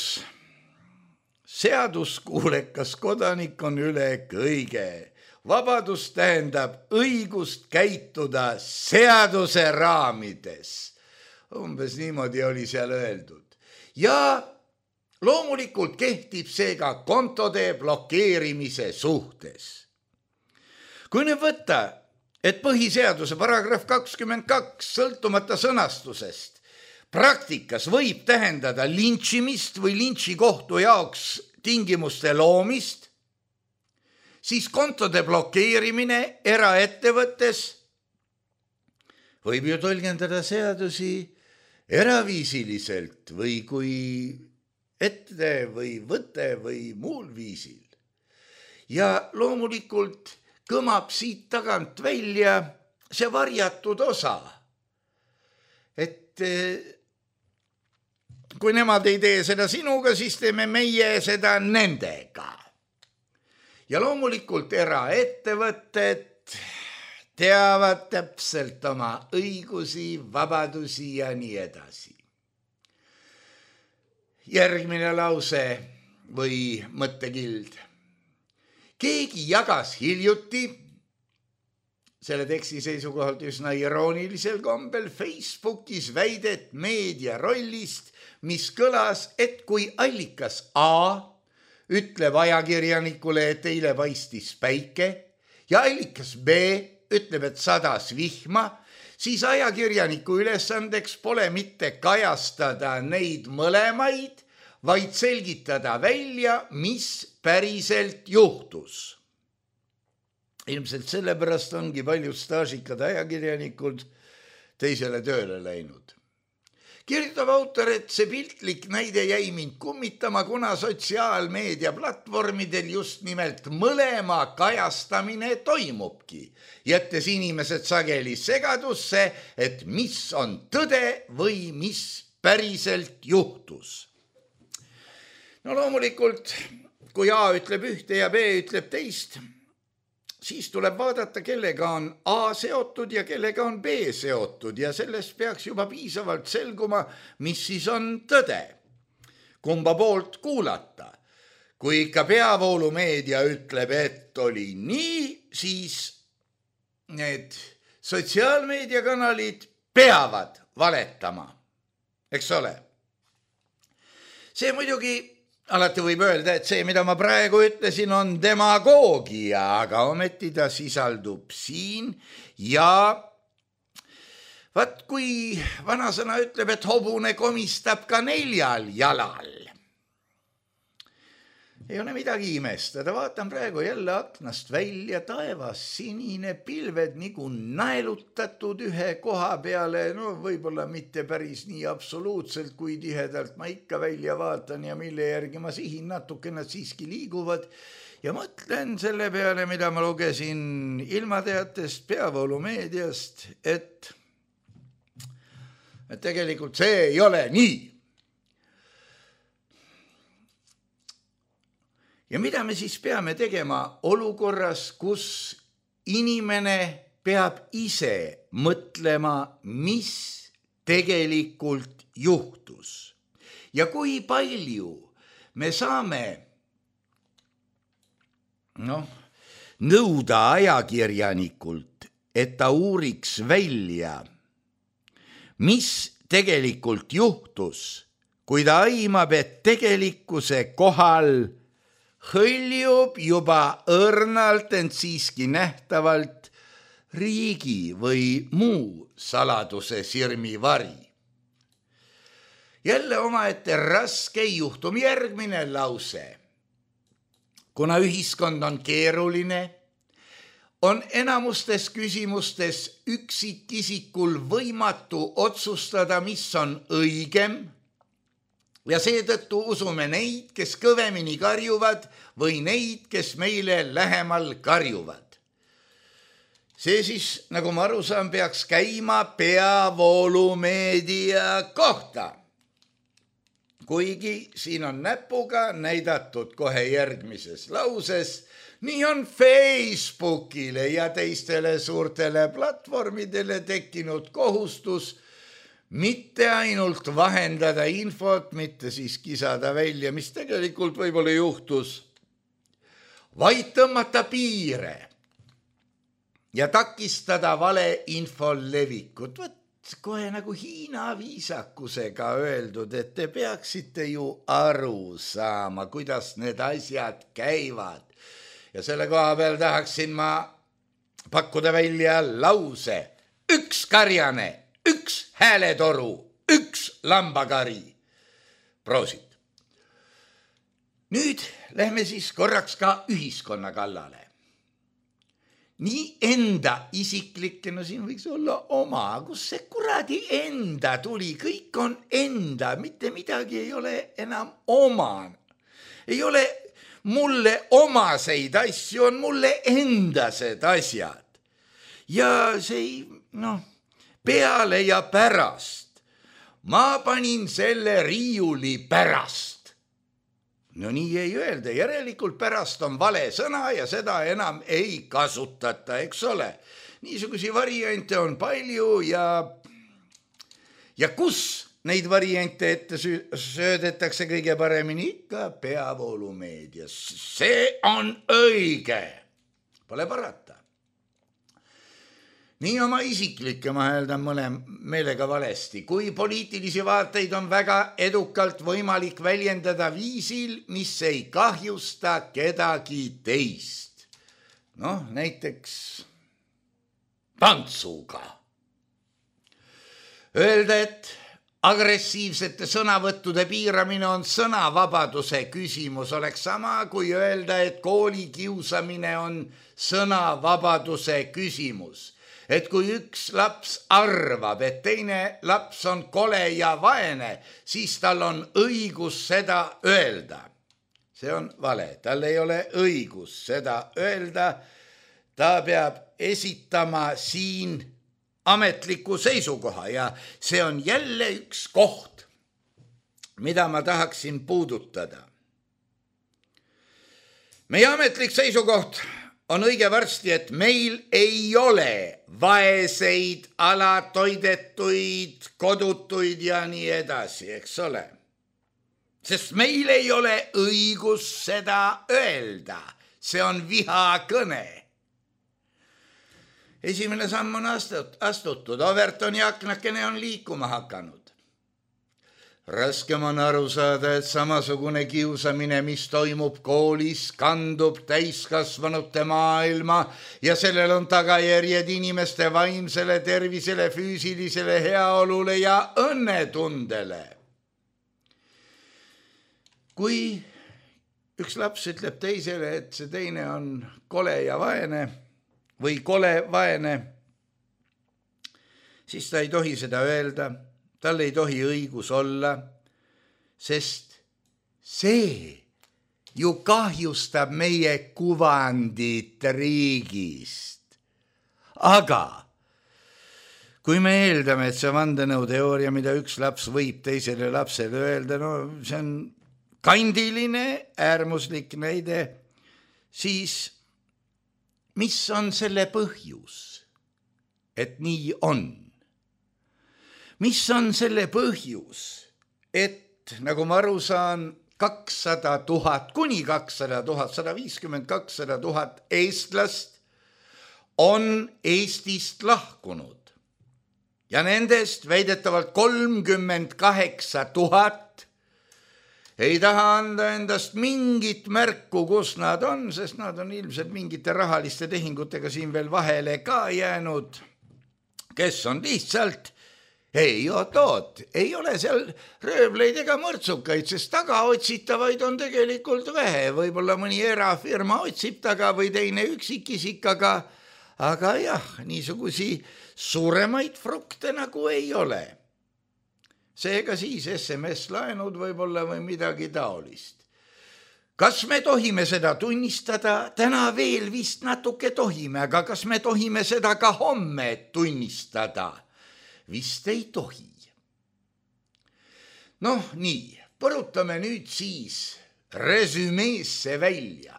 Speaker 3: seaduskuulekas kodanik on üle kõige. Vabadus tähendab õigust käituda seaduse raamides. Umbes niimoodi oli seal öeldud. Ja loomulikult kehtib see ka kontode blokeerimise suhtes. Kui nüüd võtta, et põhiseaduse paragrahv kakskümmend kaks sõltumata sõnastusest praktikas võib tähendada lintšimist või lintšikohtu jaoks tingimuste loomist, siis kontode blokeerimine eraettevõttes võib ju tõlgendada seadusi eraviisiliselt või kui ette või võte või muul viisil. Ja loomulikult kõmab siit tagant välja see varjatud osa, et kui nemad ei tee seda sinuga, siis teeme meie seda nendega. Ja loomulikult eraettevõtted teavad täpselt oma õigusi, vabadusi ja nii edasi. Järgmine lause või mõttekild. Keegi jagas hiljuti, selle teksti seisukohalt üsna iroonilisel kombel, Facebookis väidet meedia rollist, mis kõlas, et kui allikas A ütleb ajakirjanikule, et eile paistis päike ja allikas B ütleb, et sadas vihma, siis ajakirjaniku ülesandeks pole mitte kajastada neid mõlemaid, vaid selgitada välja, mis päriselt juhtus. Ilmselt sellepärast ongi paljud staažikad ajakirjanikud teisele tööle läinud. Kirjutab autor, et see piltlik näide jäi mind kummitama, kuna sotsiaalmeedia platvormidel just nimelt mõlema kajastamine toimubki, jättes inimesed sageli segadusse, et mis on tõde või mis päriselt juhtus. No loomulikult, kui A ütleb ühte ja B ütleb teist, siis tuleb vaadata, kellega on A seotud ja kellega on B seotud ja sellest peaks juba piisavalt selguma, mis siis on tõde. Kumba poolt kuulata. Kui ikka peavoolumeedia ütleb, et oli nii, siis need sotsiaalmeediakanalid peavad valetama, eks ole. See muidugi alati võib öelda, et see, mida ma praegu ütlesin, on demagoogia, aga ometi ta sisaldub siin ja vaat kui vanasõna ütleb, et hobune komistab ka neljal jalal. Ei ole midagi imestada, vaatan praegu jälle aknast välja, taevas sinine, pilved nagu naelutatud ühe koha peale, no võib-olla mitte päris nii absoluutselt, kui tihedalt ma ikka välja vaatan ja mille järgi ma sihin natuke, nad siiski liiguvad ja mõtlen selle peale, mida ma lugesin ilmateatest, peavoolumeediast, et, et tegelikult see ei ole nii. Ja mida me siis peame tegema olukorras, kus inimene peab ise mõtlema, mis tegelikult juhtus. Ja kui palju me saame noh, nõuda ajakirjanikult, et ta uuriks välja, mis tegelikult juhtus, kui ta aimab, et tegelikkuse kohal hõljub juba õrnalt, ent siiski nähtavalt riigi või muu saladuse sirmivari. Jälle omaette raske juhtum järgmine lause. Kuna ühiskond on keeruline, on enamustes küsimustes üksikisikul võimatu otsustada, mis on õigem, ja seetõttu usume neid, kes kõvemini karjuvad või neid, kes meile lähemal karjuvad. See siis, nagu ma aru saan, peaks käima peavoolumeedia kohta. Kuigi siin on näpuga näidatud kohe järgmises lauses, nii on Facebookile ja teistele suurtele platvormidele tekkinud kohustus mitte ainult vahendada infot, mitte siis kisada välja, mis tegelikult võib-olla juhtus, vaid tõmmata piire ja takistada vale info levikut. kohe nagu Hiina viisakusega öeldud, et te peaksite ju aru saama, kuidas need asjad käivad. Ja selle koha peal tahaksin ma pakkuda välja lause. Üks karjane, üks hääletoru, üks lambakari. Proosit. Nüüd lähme siis korraks ka ühiskonna kallale. Nii enda isiklikke, no siin võiks olla oma, kus see kuradi enda tuli, kõik on enda, mitte midagi ei ole enam oma. Ei ole mulle omaseid asju, on mulle endased asjad. Ja see, noh, peale ja pärast. Ma panin selle riiuli pärast. No nii ei öelda, järelikult pärast on vale sõna ja seda enam ei kasutata, eks ole. Niisugusi variante on palju ja, ja kus neid variante ette söödetakse kõige paremini ikka peavoolumeedias. See on õige, pole parata. Nii oma isiklikke ma hääldan mõne meelega valesti. Kui poliitilisi vaateid on väga edukalt võimalik väljendada viisil, mis ei kahjusta kedagi teist. Noh, näiteks tantsuga. Öelda, et agressiivsete sõnavõttude piiramine on sõnavabaduse küsimus, oleks sama kui öelda, et kooli kiusamine on sõnavabaduse küsimus. Et kui üks laps arvab, et teine laps on kole ja vaene, siis tal on õigus seda öelda. See on vale, tal ei ole õigus seda öelda. Ta peab esitama siin ametliku seisukoha ja see on jälle üks koht, mida ma tahaksin puudutada. Meie ametlik seisukoht on õige varsti, et meil ei ole vaeseid, alatoidetuid, kodutuid ja nii edasi, eks ole. Sest meil ei ole õigus seda öelda. See on vihakõne. Esimene samm on astutud. Overtoni aknakene on liikuma hakanud. Raskem on aru saada, et samasugune kiusamine, mis toimub koolis, kandub täiskasvanute maailma ja sellel on tagajärjed inimeste vaimsele tervisele, füüsilisele heaolule ja õnnetundele. Kui üks laps ütleb teisele, et see teine on kole ja vaene või kole vaene, siis ta ei tohi seda öelda. Tal ei tohi õigus olla, sest see ju kahjustab meie kuvandit riigist. Aga kui me eeldame, et see vandenõuteooria, mida üks laps võib teisele lapsele öelda, no see on kandiline, äärmuslik näide, siis mis on selle põhjus, et nii on? Mis on selle põhjus, et nagu ma aru saan, kakssada tuhat kuni kakssada tuhat, sada viiskümmend kakssada tuhat eestlast on Eestist lahkunud ja nendest väidetavalt kolmkümmend kaheksa tuhat ei taha anda endast mingit märku, kus nad on, sest nad on ilmselt mingite rahaliste tehingutega siin veel vahele ka jäänud, kes on lihtsalt ei, oot, oot, ei ole seal röövleid ega mõrtsukaid, sest taga otsitavaid on tegelikult vähe. Võib-olla mõni erafirma otsib taga või teine üksikisik, aga, aga jah, niisugusi suuremaid frukte nagu ei ole. Seega siis S M S-laenud võib-olla või midagi taolist. Kas me tohime seda tunnistada? Täna veel vist natuke tohime, aga kas me tohime seda ka homme tunnistada? Vist ei tohi. Noh, nii, põrutame nüüd siis resümeesse välja.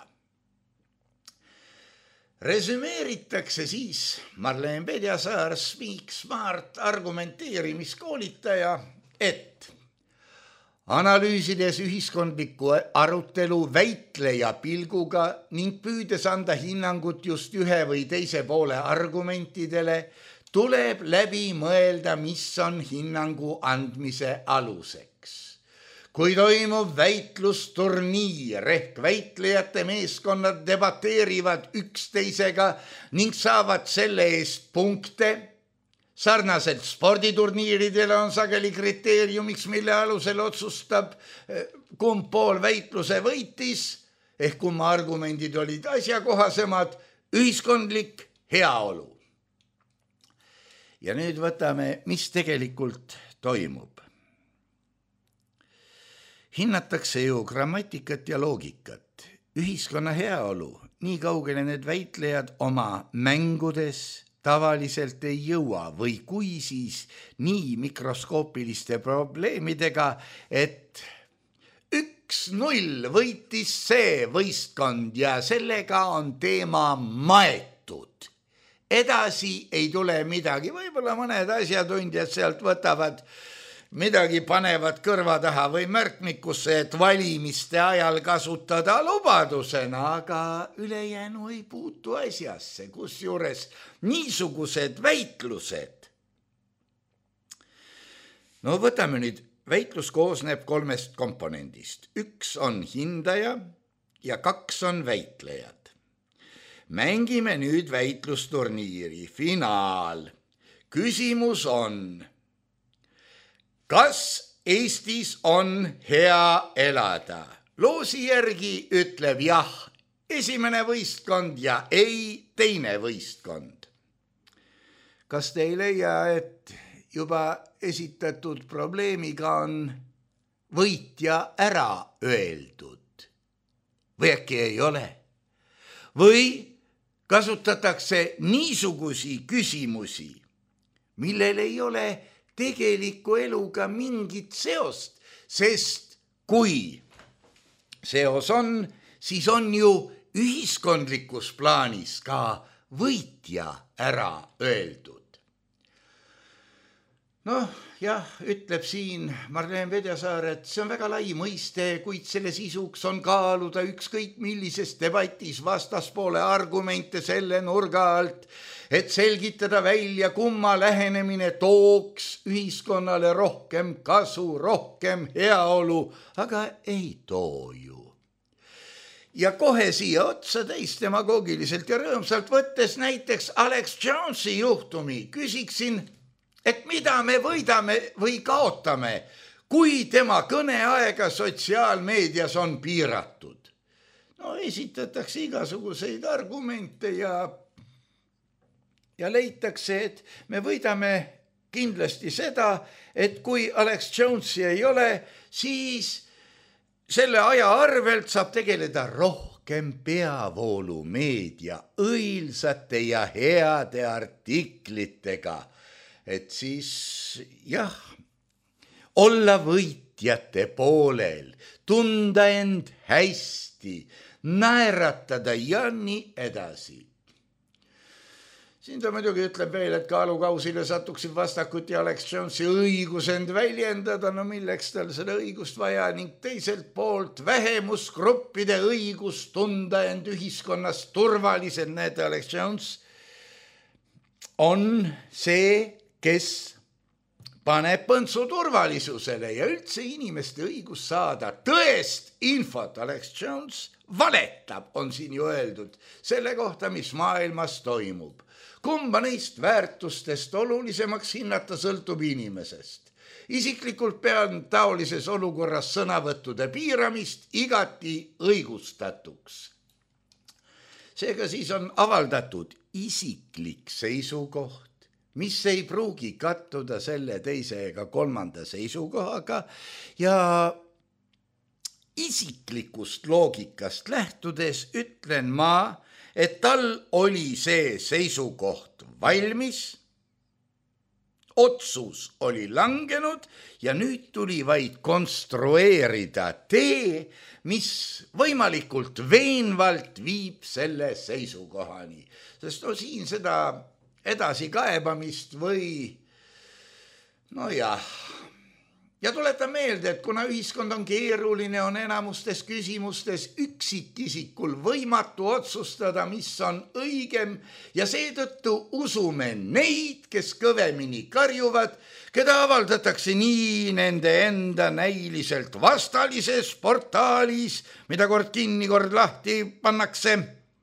Speaker 3: Resümeeritakse siis Marleen Pedjasaar, Speak Smart argumenteerimiskoolitaja, et analüüsides ühiskondliku arutelu väitleja pilguga ning püüdes anda hinnangut just ühe või teise poole argumentidele, tuleb läbi mõelda, mis on hinnangu andmise aluseks. Kui toimub väitlusturniir ehk väitlejate meeskonnad debateerivad üksteisega ning saavad selle eest punkte, sarnaselt sporditurniiridele on sageli kriteeriumiks, mille alusel otsustab, kumb pool väitluse võitis, ehk kumma argumendid olid asjakohasemad, ühiskondlik heaolu. Ja nüüd võtame, mis tegelikult toimub. Hinnatakse ju grammatikat ja loogikat. Ühiskonna heaolu, nii kaugele need väitlejad oma mängudes tavaliselt ei jõua või kui siis nii mikroskoopiliste probleemidega, et üks null võitis see võistkond ja sellega on teema maetud. Edasi ei tule midagi, võib-olla mõned asjatundjad sealt võtavad midagi, panevad kõrva taha või märkmikusse, et valimiste ajal kasutada lubadusena, aga ülejäänu ei puutu asjasse, kusjuures niisugused väitlused. No võtame nüüd, väitlus koosneb kolmest komponendist. Üks on hindaja ja kaks on väitlejad. Mängime nüüd väitlusturniiri finaal. Küsimus on, kas Eestis on hea elada? Loosi järgi ütleb jah esimene võistkond ja ei teine võistkond. Kas te ei leia, et juba esitatud probleemiga on võitja ära öeldud? Või äkki ei ole? Või kasutatakse niisugusi küsimusi, millel ei ole tegeliku eluga mingit seost, sest kui seos on, siis on ju ühiskondlikus plaanis ka võitja ära öeldud. Noh, jah, ütleb siin Marleen Vedjasaar, et see on väga lai mõiste, kuid selle sisuks on kaaluda ükskõik millises debatis vastaspoole argumente selle nurga alt, et selgitada välja, kumma lähenemine tooks ühiskonnale rohkem kasu, rohkem heaolu, aga ei too ju. Ja kohe siia otsa täis demagoogiliselt ja rõõmsalt võttes näiteks Alex Jonesi juhtumi küsiksin, et mida me võidame või kaotame, kui tema kõneaega sotsiaalmeedias on piiratud. No esitatakse igasuguseid argumente ja Ja leitakse, et me võidame kindlasti seda, et kui Alex Jonesi ei ole, siis selle aja arvelt saab tegeleda rohkem peavoolumeedia, õilsate ja heade artiklitega. Et siis, jah, olla võitjate poolel, tunda end hästi, naeratada ja nii edasi. Siin ta muidugi ütleb veel, et kaalukausile satuksid vastakuti Alex Jonesi õigus end väljendada, no milleks tal seda õigust vaja, ning teiselt poolt vähemusgruppide õigus tunda end ühiskonnas turvalised. Need Alex Jones on see, kes paneb põntsu turvalisusele ja üldse inimeste õigus saada tõest infot. Alex Jones valetab, on siin ju öeldud, selle kohta, mis maailmas toimub. Kumba neist väärtustest olulisemaks hinnata sõltub inimesest. Isiklikult pean taolises olukorras sõnavõttude piiramist igati õigustatuks. Seega siis on avaldatud isiklik seisukoht, mis ei pruugi kattuda selle teise ega kolmanda seisukohaga ja isiklikust loogikast lähtudes ütlen ma, et tal oli see seisukoht valmis, otsus oli langenud ja nüüd tuli vaid konstrueerida tee, mis võimalikult veenvalt viib selle seisukohani. Sest no siin seda edasi kaebamist või no jah, Ja tuletan meelde, et kuna ühiskond on keeruline, on enamustes küsimustes üksikisikul võimatu otsustada, mis on õigem ja seetõttu usume neid, kes kõvemini karjuvad, keda avaldatakse nii nende enda näiliselt vastalises portaalis, mida kord kinni, kord lahti pannakse,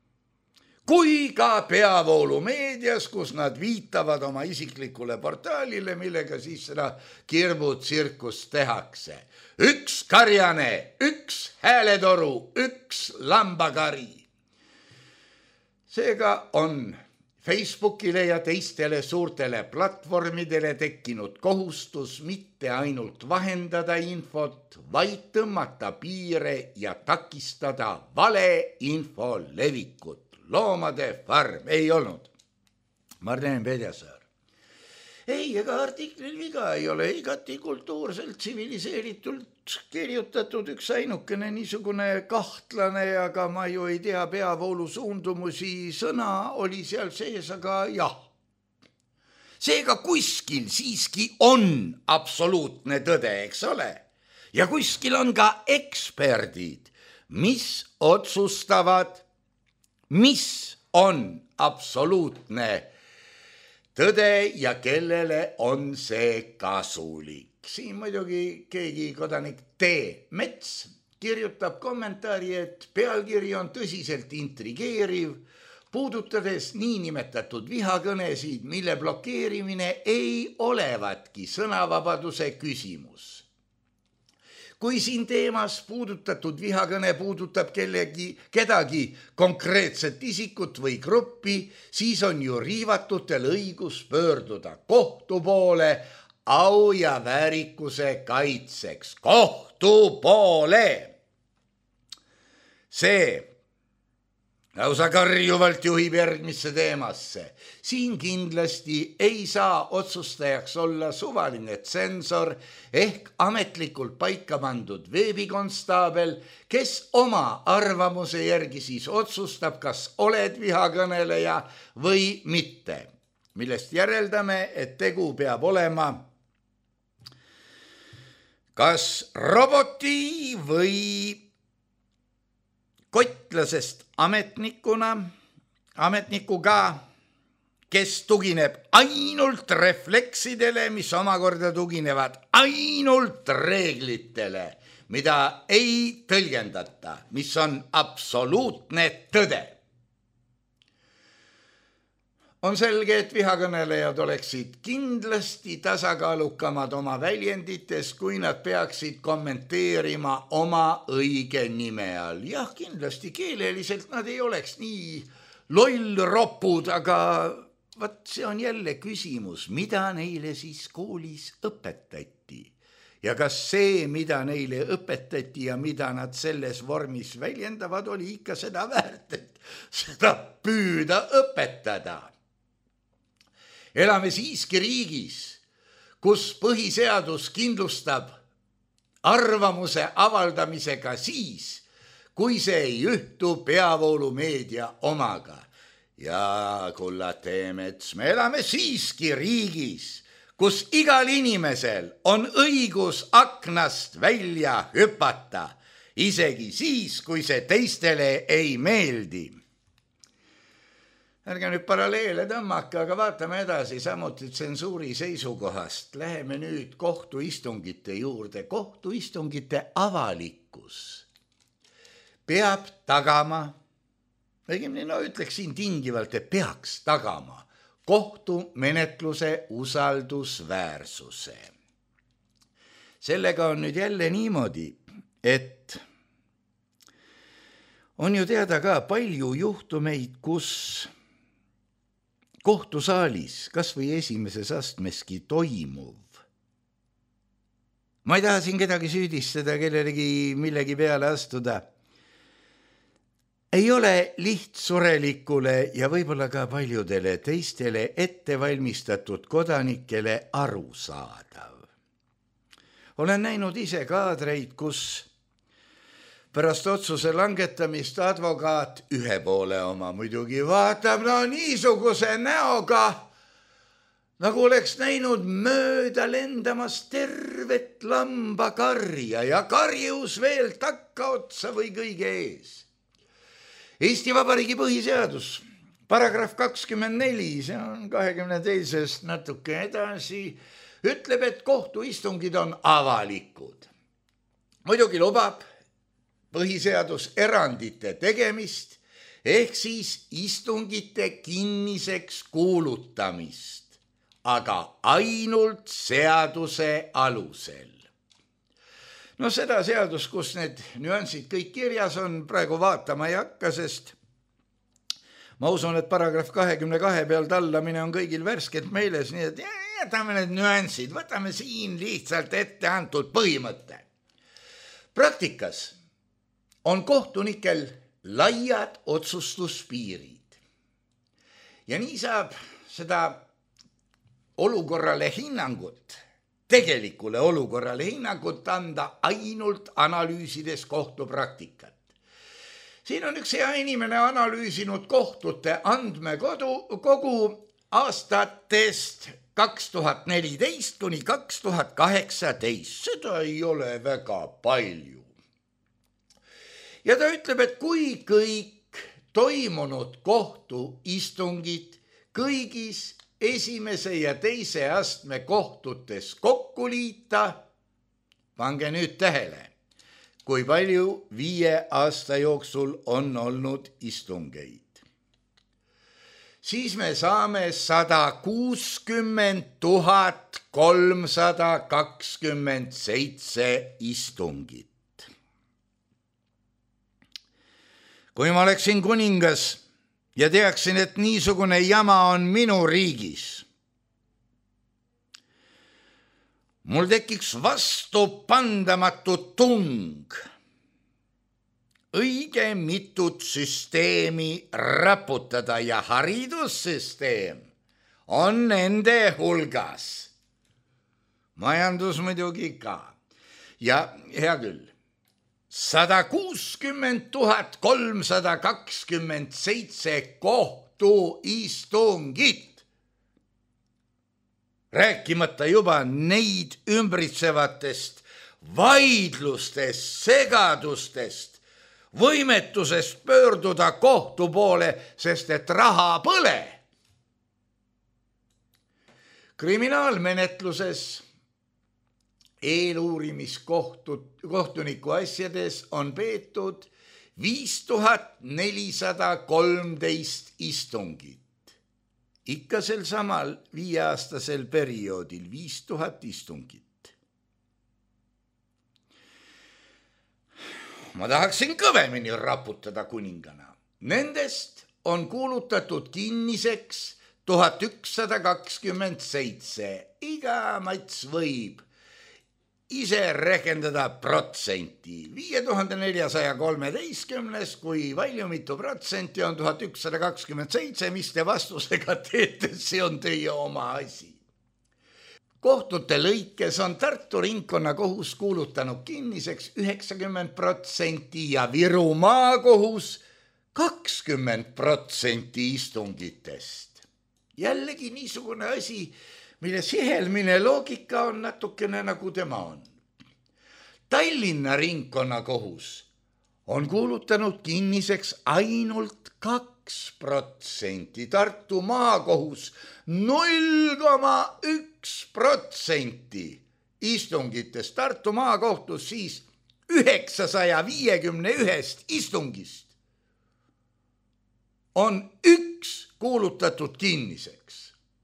Speaker 3: kui ka peavoolumeedias, kus nad viitavad oma isiklikule portaalile, millega siis seda kirbutsirkust tehakse. Üks karjane, üks hääletoru, üks lambakari. Seega on Facebookile ja teistele suurtele platvormidele tekkinud kohustus mitte ainult vahendada infot, vaid tõmmata piire ja takistada valeinfo levikut. Loomade farm ei olnud. Marlene Pedjasaar. Ei, ega artiklil viga ei ole, igati kultuurselt, tsiviliseeritult kirjutatud üks ainukene niisugune kahtlane, aga ma ju ei tea peavoolu suundumusi, sõna oli seal sees, aga jah. Seega kuskil siiski on absoluutne tõde, eks ole? Ja kuskil on ka eksperdid, mis otsustavad, mis on absoluutne tõde ja kellele on see kasulik. Siin muidugi keegi kodanik T. Mets kirjutab kommentaari, et pealkiri on tõsiselt intrigeeriv, puudutades niinimetatud vihakõnesid, mille blokeerimine ei olevatki sõnavabaduse küsimus. Kui siin teemas puudutatud vihakõne puudutab kellegi, kedagi konkreetset isikut või gruppi, siis on ju riivatutel õigus pöörduda kohtu poole au ja väärikuse kaitseks. Kohtu poole! See lausa karjuvalt juhib järgmisse teemasse. Siin kindlasti ei saa otsustajaks olla suvaline tsensor ehk ametlikult paika pandud veebikonstaabel, kes oma arvamuse järgi siis otsustab, kas oled vihakõneleja või mitte. Millest järeldame, et tegu peab olema kas roboti või kotlasest ametnikuna, ametnikuga, kes tugineb ainult refleksidele, mis omakorda tuginevad ainult reeglitele, mida ei tõlgendata, mis on absoluutne tõde. On selge, et vihakõnelejad oleksid kindlasti tasakaalukamad oma väljendites, kui nad peaksid kommenteerima oma õige nime all. Jah, kindlasti keeleliselt nad ei oleks nii lollropud, aga vaat see on jälle küsimus, mida neile siis koolis õpetati. Ja kas see, mida neile õpetati ja mida nad selles vormis väljendavad, oli ikka seda väärt, et seda püüda õpetada. Elame siiski riigis, kus põhiseadus kindlustab arvamuse avaldamisega siis, kui see ei ühtu peavoolumeedia omaga. Ja kullad Teemets, me elame siiski riigis, kus igal inimesel on õigus aknast välja hüpata, isegi siis, kui see teistele ei meeldi. Ärge nüüd paralleele tõmmake, aga vaatame edasi samuti tsensuuri seisukohast. Läheme nüüd kohtuistungite juurde. Kohtuistungite avalikkus peab tagama, õigemini no ütleks siin tingivalt, et peaks tagama kohtumenetluse usaldusväärsuse. Sellega on nüüd jälle niimoodi, et on ju teada ka palju juhtumeid, kus kohtusaalis, kas või esimeses astmeski toimuv. Ma ei taha siin kedagi süüdistada, kellelegi millegi peale astuda. Ei ole lihtsurelikule ja võib-olla ka paljudele teistele ettevalmistatud kodanikele arusaadav. Olen näinud ise kaadreid, kus pärast otsuse langetamist advokaat ühe poole oma muidugi vaatab, no niisuguse näoga nagu oleks näinud mööda lendamas tervet lambakarja ja karjus veel takkaotsa või kõige ees. Eesti Vabariigi põhiseadus, paragrahv kakskümmend neli, see on kahekümne teisest natuke edasi, ütleb, et kohtuistungid on avalikud. Muidugi lubab põhiseadus erandite tegemist ehk siis istungite kinniseks kuulutamist, aga ainult seaduse alusel. No seda seadus, kus need nüansid kõik kirjas on, praegu vaatama ei hakka, sest ma usun, et paragrahv kahekümne kahe peal tallamine on kõigil värskelt meeles, nii et jätame need nüansid, võtame siin lihtsalt ette antud põhimõtte. Praktikas on kohtunikel laiad otsustuspiirid ja nii saab seda olukorrale hinnangut, tegelikule olukorrale hinnangut anda ainult analüüsides kohtupraktikat. Siin on üks hea inimene analüüsinud kohtute andmekogu kogu aastatest kaks tuhat neliteist kuni kaks tuhat kaheksateist. Seda ei ole väga palju. Ja ta ütleb, et kui kõik toimunud kohtuistungid kõigis esimese ja teise astme kohtutes kokku liita, pange nüüd tähele, kui palju viie aasta jooksul on olnud istungeid. Siis me saame sada kuuskümmend tuhat kolmsada kakskümmend seitse istungit. Kui ma oleksin kuningas ja teaksin, et niisugune jama on minu riigis, mul tekiks vastupandamatu tung õige mitut süsteemi raputada ja haridussüsteem on nende hulgas. Majandus muidugi ka. Ja hea küll. sada kuuskümmend tuhat kolmsada kakskümmend seitse kohtuistungit. Rääkimata juba neid ümbritsevatest vaidlustest, segadustest, võimetusest pöörduda kohtu poole, sest et raha põle. Kriminaalmenetluses eeluurimiskohtuniku asjades on peetud viis tuhat nelisada kolmteist istungit. Ikka sel samal viieaastasel perioodil viis tuhat istungit. Ma tahaksin kõvemini raputada kuningana. Nendest on kuulutatud kinniseks tuhat ükssada kakskümmend seitse. Iga mats võib ise rehkendada protsenti. viie tuhande neljasaja kolmeteistkümnes, kui palju mitu protsenti on tuhat ükssada kakskümmend seitse, mis te vastusega teete, see on teie oma asi. Kohtute lõikes on Tartu ringkonnakohus kuulutanud kinniseks üheksakümmend protsenti ja Viru maakohus kakskümmend protsenti istungitest. Jällegi niisugune asi, mille sihelmine loogika on natukene nagu tema on. Tallinna ringkonnakohus on kuulutanud kinniseks ainult kaks protsenti, Tartu maakohus null koma üks protsenti istungitest, Tartu maakohtus siis üheksasaja viiekümne ühest istungist on üks kuulutatud kinniseks.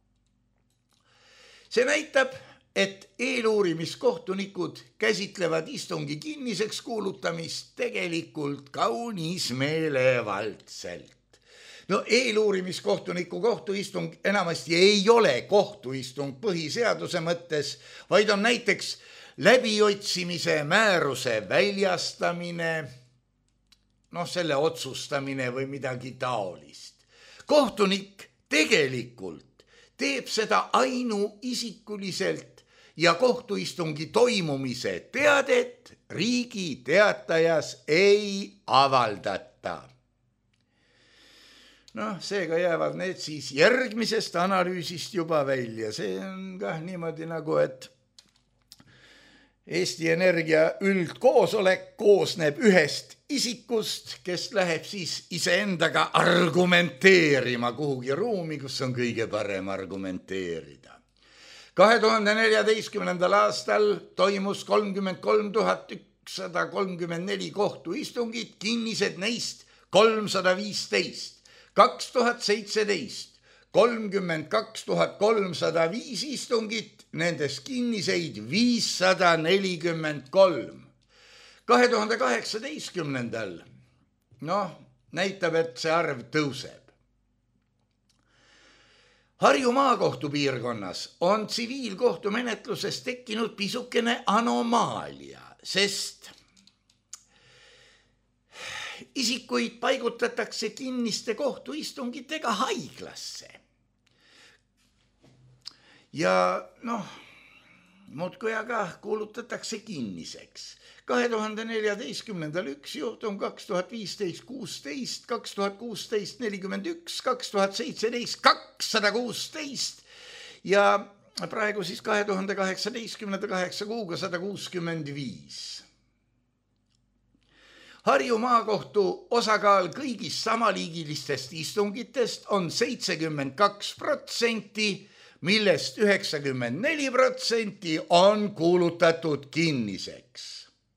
Speaker 3: See näitab, et eeluurimiskohtunikud käsitlevad istungi kinniseks kuulutamist tegelikult kaunis meelevaldselt. No eeluurimiskohtuniku kohtuistung enamasti ei ole kohtuistung põhiseaduse mõttes, vaid on näiteks läbiotsimise määruse väljastamine, noh selle otsustamine või midagi taolist. Kohtunik tegelikult teeb seda ainuisikuliselt ja kohtuistungi toimumise teadet Riigi Teatajas ei avaldata. noh, seega jäävad need siis järgmisest analüüsist juba välja. See on kah niimoodi nagu, et Eesti Energia üldkoosolek koosneb ühest isikust, kes läheb siis iseendaga argumenteerima kuhugi ruumi, kus on kõige parem argumenteerida. kahe tuhande neljateistkümnendal aastal toimus kolmkümmend kolm tuhat ükssada kolmkümmend neli kohtuistungit, kinnised neist kolmsada viisteist, kaks tuhat seitseteist kolmkümmend kaks tuhat kolmsada viis istungit, nendest kinniseid viissada nelikümmend kolm. kahe tuhande kaheksateistkümnendal, noh, näitab, et see arv tõuseb. Harju maakohtu piirkonnas on tsiviilkohtumenetluses tekkinud pisukene anomaalia, sest isikuid paigutatakse kinniste kohtuistungitega haiglasse. Ja noh, muudkui aga kuulutatakse kinniseks. kahe tuhande neljateistkümnendal üks juhtum, kaks tuhat viisteist kuusteist, kaks tuhat kuusteist nelikümmend üks, kaks tuhat seitseteist kakssada kuusteist ja praegu siis kahe tuhande kaheksateistkümnenda kaheksa kuuga sada kuuskümmend viis. Harju maakohtu osakaal kõigist samaliigilistest istungitest on seitsekümmend kaks protsenti, millest üheksakümmend neli protsenti on kuulutatud kinniseks.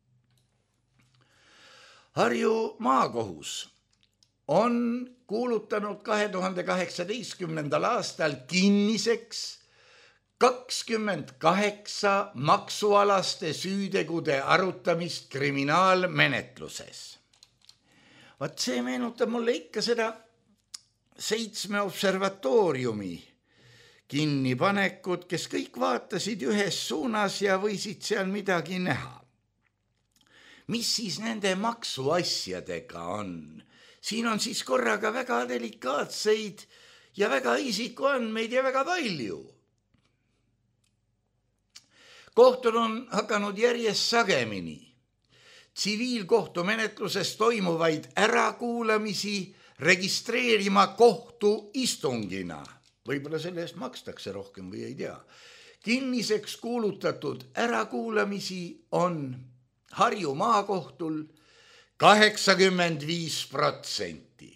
Speaker 3: Harju maakohus on kuulutanud kahe tuhande kaheksateistkümnendal aastal kinniseks kakskümmend kaheksa maksualaste süütegude arutamist kriminaalmenetluses. Vaat see meenutab mulle ikka seda seitsme observatooriumi kinnipanekut, kes kõik vaatasid ühes suunas ja võisid seal midagi näha. Mis siis nende maksuasjadega on? Siin on siis korraga väga delikaatseid ja väga isikuandmeid ja väga palju. Kohtud on hakanud järjest sagemini tsiviilkohtumenetluses toimuvaid ärakuulamisi registreerima kohtuistungina. Võib-olla selle eest makstakse rohkem või ei tea. Kinniseks kuulutatud ärakuulamisi on Harju maakohtul kaheksakümmend viis protsenti.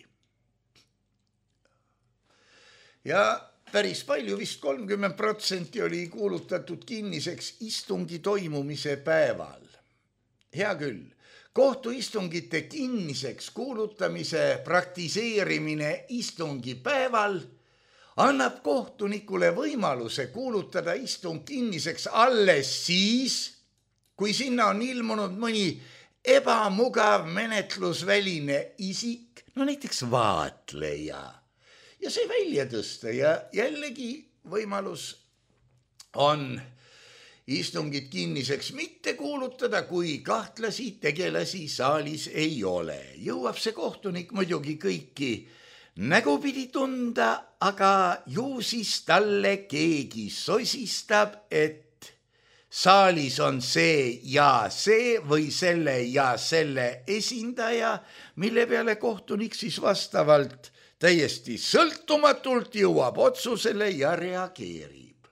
Speaker 3: Ja päris palju, vist kolmkümmend protsenti oli kuulutatud kinniseks istungi toimumise päeval. Hea küll, kohtuistungite kinniseks kuulutamise praktiseerimine istungi päeval annab kohtunikule võimaluse kuulutada istung kinniseks alles siis, kui sinna on ilmunud mõni ebamugav menetlusväline isik, no näiteks vaatleja, ja see välja tõsta ja jällegi võimalus on istungit kinniseks mitte kuulutada, kui kahtlasi tegelasi saalis ei ole. Jõuab see kohtunik muidugi kõiki nägupidi tunda, aga ju siis talle keegi sosistab, et saalis on see ja see või selle ja selle esindaja, mille peale kohtunik siis vastavalt täiesti sõltumatult jõuab otsusele ja reageerib.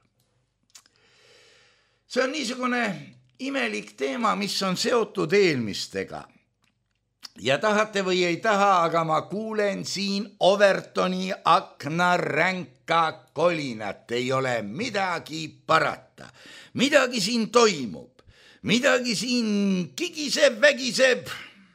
Speaker 3: See on niisugune imelik teema, mis on seotud eelmistega. Ja tahate või ei taha, aga ma kuulen siin Overtoni akna ränka kolinat, ei ole midagi parata. Midagi siin toimub, midagi siin kigiseb, vägiseb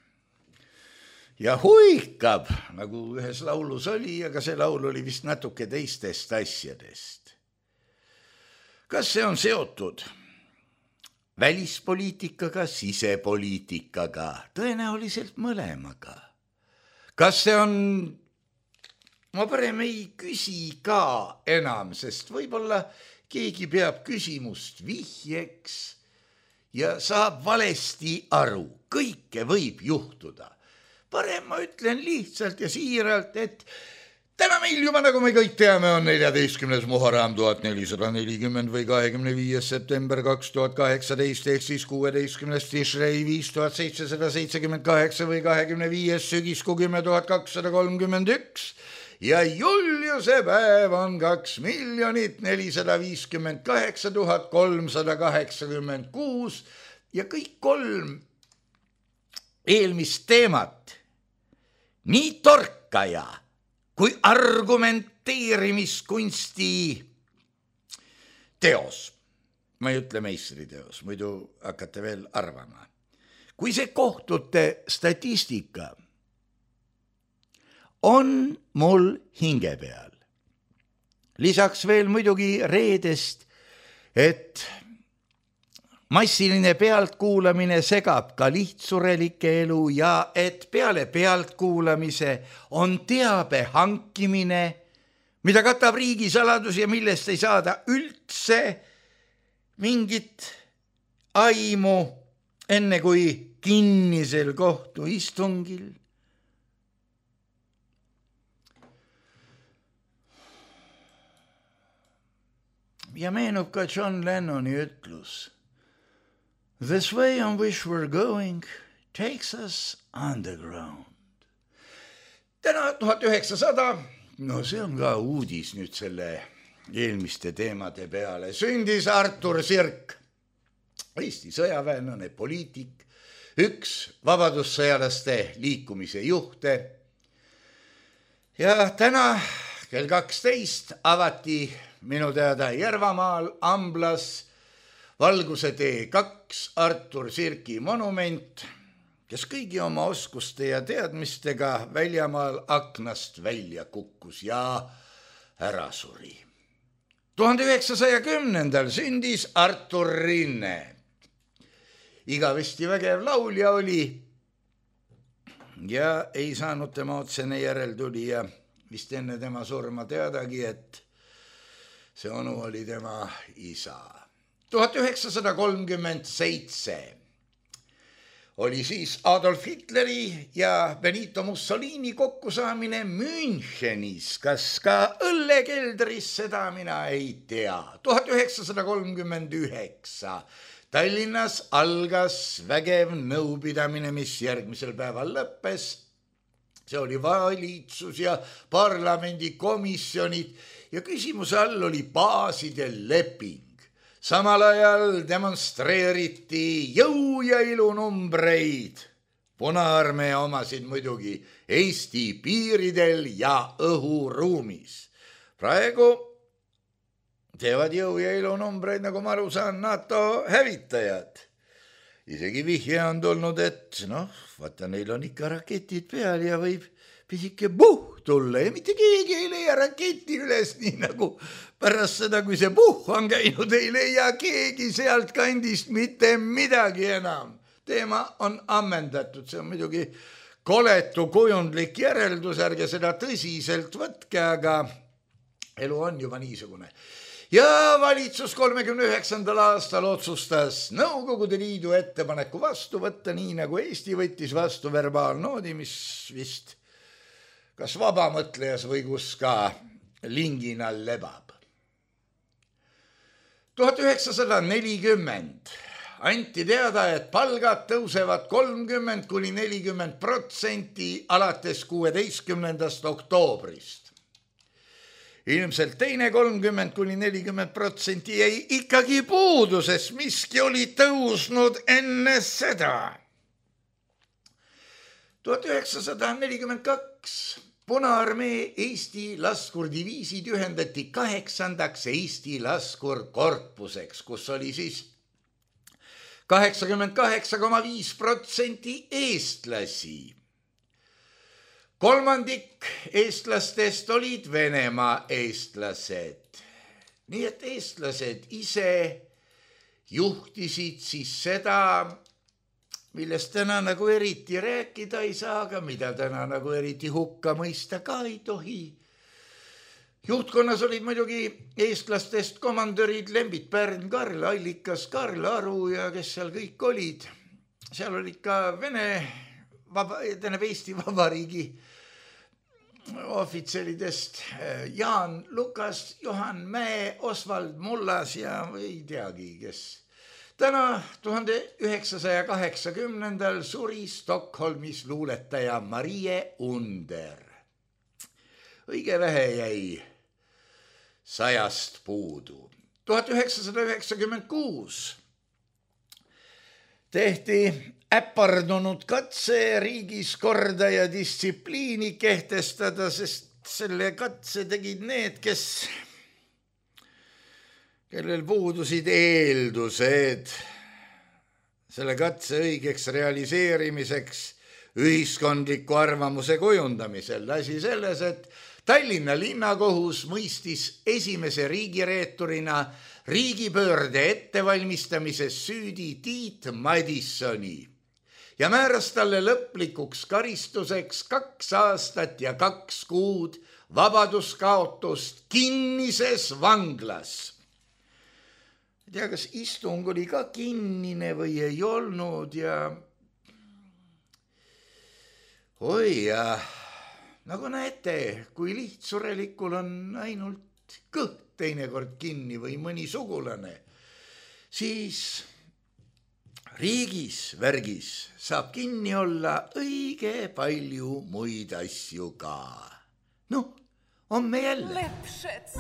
Speaker 3: ja huikab, nagu ühes laulus oli, aga see laul oli vist natuke teistest asjadest. Kas see on seotud välispoliitikaga, sisepoliitikaga, tõenäoliselt mõlemaga? Kas see on, ma parem ei küsi ka enam, sest võib-olla keegi peab küsimust vihjeks ja saab valesti aru. Kõike võib juhtuda. Parem ma ütlen lihtsalt ja siiralt, et täna meil juba, nagu me kõik teame, on neljateistkümnes Muharram tuhat nelisada nelikümmend või kahekümne viies september kaks tuhat kaheksateist ehk siis kuueteistkümnes Tishrei viis tuhat seitsesada seitsekümmend kaheksa või kahekümne viies sügiskuu kümme tuhat kakssada kolmkümmend üks ja Juliuse päev on kaks miljonit nelisada viiskümmend kaheksa tuhat kolmsada kaheksakümmend kuus ja kõik kolm eelmist teemat, nii torkaja kui argumenteerimiskunsti teos, ma ei ütle meistriteos, muidu hakkate veel arvama. Kui see kohtute statistika on mul hinge peal. Lisaks veel muidugi reedest, et massiline pealtkuulamine segab ka lihtsurelike elu ja et peale pealtkuulamise on teabe hankimine, mida katab riigisaladus ja millest ei saada üldse mingit aimu enne kui kinnisel kohtuistungil. Ja meenub ka John Lennoni ütlus. This way on which we're going takes us underground. Täna tuhat üheksasada, no see on ka uudis nüüd selle eelmiste teemade peale. Sündis Artur Sirk, Eesti sõjaväelane, poliitik, üks vabadussõjalaste liikumise juhte. Ja täna kell kaksteist avati minu teada Järvamaal Amblas Valguse tee kaks Artur Sirki monument, kes kõigi oma oskuste ja teadmistega väljamaal aknast välja kukkus ja ära suri. tuhande üheksasaja kümnendal sündis Artur Rinne. Igavesti vägev laulja oli ja ei saanud tema otsene järeltulija vist enne tema surma teadagi, et see onu oli tema isa. tuhat üheksasada kolmkümmend seitse oli siis Adolf Hitleri ja Benito Mussolini kokkusaamine Münchenis. Kas ka õllekeldris, seda mina ei tea. tuhat üheksasada kolmkümmend üheksa Tallinnas algas vägev nõupidamine, mis järgmisel päeval lõppes. See oli valitsus ja parlamendikomisjonid ja küsimuse all oli baaside leping. Samal ajal demonstreeriti jõu- ja ilunumbreid. Punaarmee omasid muidugi Eesti piiridel ja õhuruumis. Praegu teevad jõu- ja ilunumbreid, nagu ma aru saan, NATO hävitajad. Isegi vihje on tulnud, et noh, vaata, neil on ikka raketid peal ja võib pisike puh tulla ja mitte keegi ei leia raketi üles, nii nagu pärast seda, kui see puh on käinud, ei leia keegi sealt kandist mitte midagi enam. Teema on ammendatud, see on muidugi koletu kujundlik järeldus, ärge seda tõsiselt võtke, aga elu on juba niisugune. Ja valitsus kolmekümne üheksandal aastal otsustas Nõukogude Liidu ettepaneku vastu võtta, nii nagu Eesti võttis vastu verbaalnoodi, mis vist kas vabamõtlejas või kus ka linginal lebab. tuhat üheksasada nelikümmend anti teada, et palgad tõusevad kolmkümmend kuni nelikümmend protsenti alates kuueteistkümnendast oktoobrist. Ilmselt teine kolmkümmend kuni nelikümmend protsenti jäi ikkagi puudu, sest miski oli tõusnud enne seda. tuhat üheksasada nelikümmend kaks Punaarmee Eesti laskurdiviisid ühendati kaheksandaks Eesti laskurkorpuseks, kus oli siis kaheksakümmend kaheksa koma viis protsenti eestlasi. Kolmandik eestlastest olid Venemaa eestlased. Nii et eestlased ise juhtisid siis seda, millest täna nagu eriti rääkida ei saa, aga mida täna nagu eriti hukka mõista ka ei tohi. Juhtkonnas olid muidugi eestlastest komandörid Lembit Pärn, Karl Allikas, Karl Aru ja kes seal kõik olid. Seal olid ka Vene, vaba, tähendab Eesti Vabariigi ohvitseridest Jaan Lukas, Johan Mäe, Osvald Mullas ja ei teagi, kes. Täna tuhande üheksasaja kaheksakümnendal suri Stockholmis luuletaja Marie Under. õige vähe jäi sajast puudu. tuhat üheksasada üheksakümmend kuus tehti äpardunud katse riigis korda ja distsipliini kehtestada, sest selle katse tegid need, kes, kellel puudusid eeldused selle katse õigeks realiseerimiseks ühiskondliku arvamuse kujundamisel. Asi selles, et Tallinna linnakohus mõistis esimese riigireeturina riigipöörde ettevalmistamises süüdi Tiit Madissoni ja määras talle lõplikuks karistuseks kaks aastat ja kaks kuud vabaduskaotust kinnises vanglas. Ei tea, kas istung oli ka kinnine või ei olnud ja oi ja nagu näete, kui lihtsurelikul on ainult kõht teinekord kinni või mõni sugulane, siis riigis, värgis saab kinni olla õige palju muid asju ka. Noh, on me jälle.
Speaker 4: Lepšets,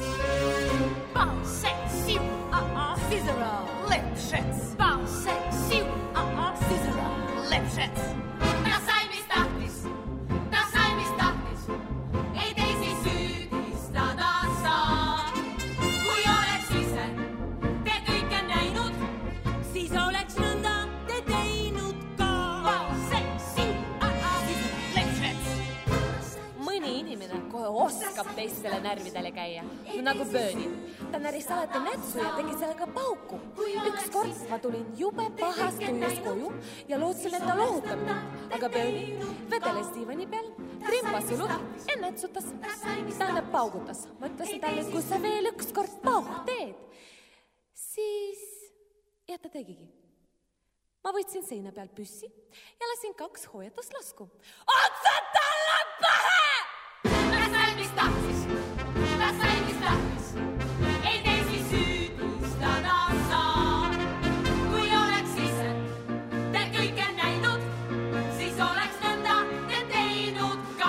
Speaker 4: pauseksiu, a-a, Cicero. Lepšets, pauseksiu, a-a, Cicero. Lepšets. Ta sai, mis tahtis, ta sai, mis tahtis, ei teisi süüdistada saa. Kui oleks ise te kõike näinud, siis oleks nõnda te teinud ka. Pauseksiu, a-a, Cicero. Lepšets.
Speaker 5: Mõni inimene kohe oskab teistele närvidele käia, no nagu Bööni. Ta näris alati nätsu ja tegi sellega pauku. Üks kord ma tulin jube pahast tujus koju ja lootsin, et ta lohutab mind. Aga Bööni vedeles diivani peal, trimpas õlut ja nätsutas. Tähendab paugutas. Ma ütlesin talle, et kui sa veel üks kord paugu teed, siis ja ta tegigi. Ma võtsin seina peal püssi ja lasin kaks hoiatuslasku. Otsa talle pähe!
Speaker 4: Ta sai, mis tahtis, ta sai, mis tahtis, ei teisi süüdistada saa. Kui oleks ise te kõike näinud, siis oleks nõnda te teinud ka.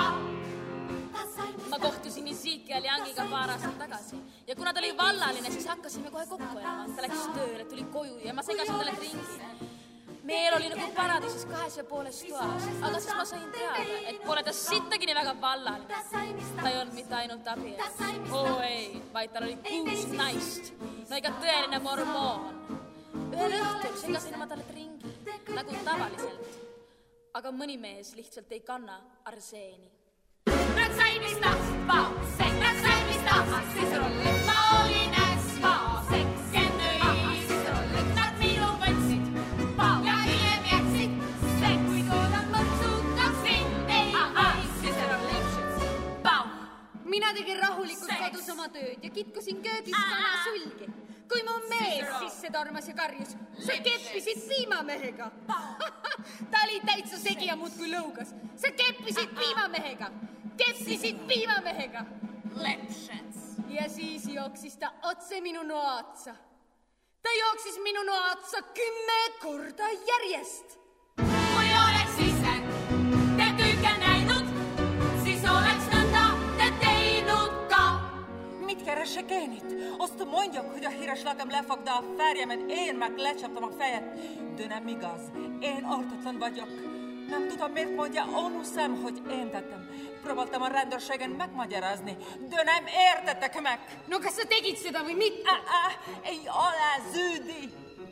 Speaker 5: Ma kohtusin Ezekiel Youngiga paar aastat tagasi ja kuna ta oli vallaline, siis hakkasime kohe kokku elama. Ta läks tööle, tuli koju ja ma segasin talle ringi. Meil oli nagu paradiisis kahes ja pooles toas, aga siis ma sain teada, et pole ta sittagi nii väga vallaline. Ta ei olnud mitte ainult abies. Oo ei, vaid tal oli kuus naist. No ega tõeline mormoon. Ühel õhtul segasin ma talle ringi, nagu tavaliselt. Aga mõni mees lihtsalt ei kanna arseeni.
Speaker 4: Nad sai, mis tahtis, pausek, nad sai, mis tahtis, Cicero lõpp, ma olin äs, pausek, kennöi, Cicero lõpp, nad minu võtsid, pau, ja hiljem jätsid, see, kui toodan mõtsukaks sind, ei, ei, Cicero lõpp, pau.
Speaker 6: Mina tegin rahulikult kodus oma tööd ja kitkusin köögis kana sulgi. Kui mu mees sisse tormas ja karjus, sa keppisid piimamehega. Ta oli täitsa segi ja muudkui lõugas. Sa keppisid piimamehega. Keppisid piimamehega.
Speaker 4: Lepšets.
Speaker 6: Ja siis jooksis ta otse minu noatsa. Ta jooksis minu noatsa kümme korda järjest.
Speaker 4: Kui oleks ise te kõike näinud, siis oleks nõnda te teinud ka.
Speaker 7: Mit keres se génit? Azt mondjuk, hogy a híres lelkem lefogta a férjemet, én meg lecsaptam a fejet. De nem igaz. Én artatlan vagyok. Nem tudom, miért mondja onuszem, hogy én tettem. Próbáltam a rendőrségen megmagyarázni, de nem értettek meg.
Speaker 6: No kas sa tegid seda või mitte?
Speaker 7: Ah, ah, ei ole süüdi.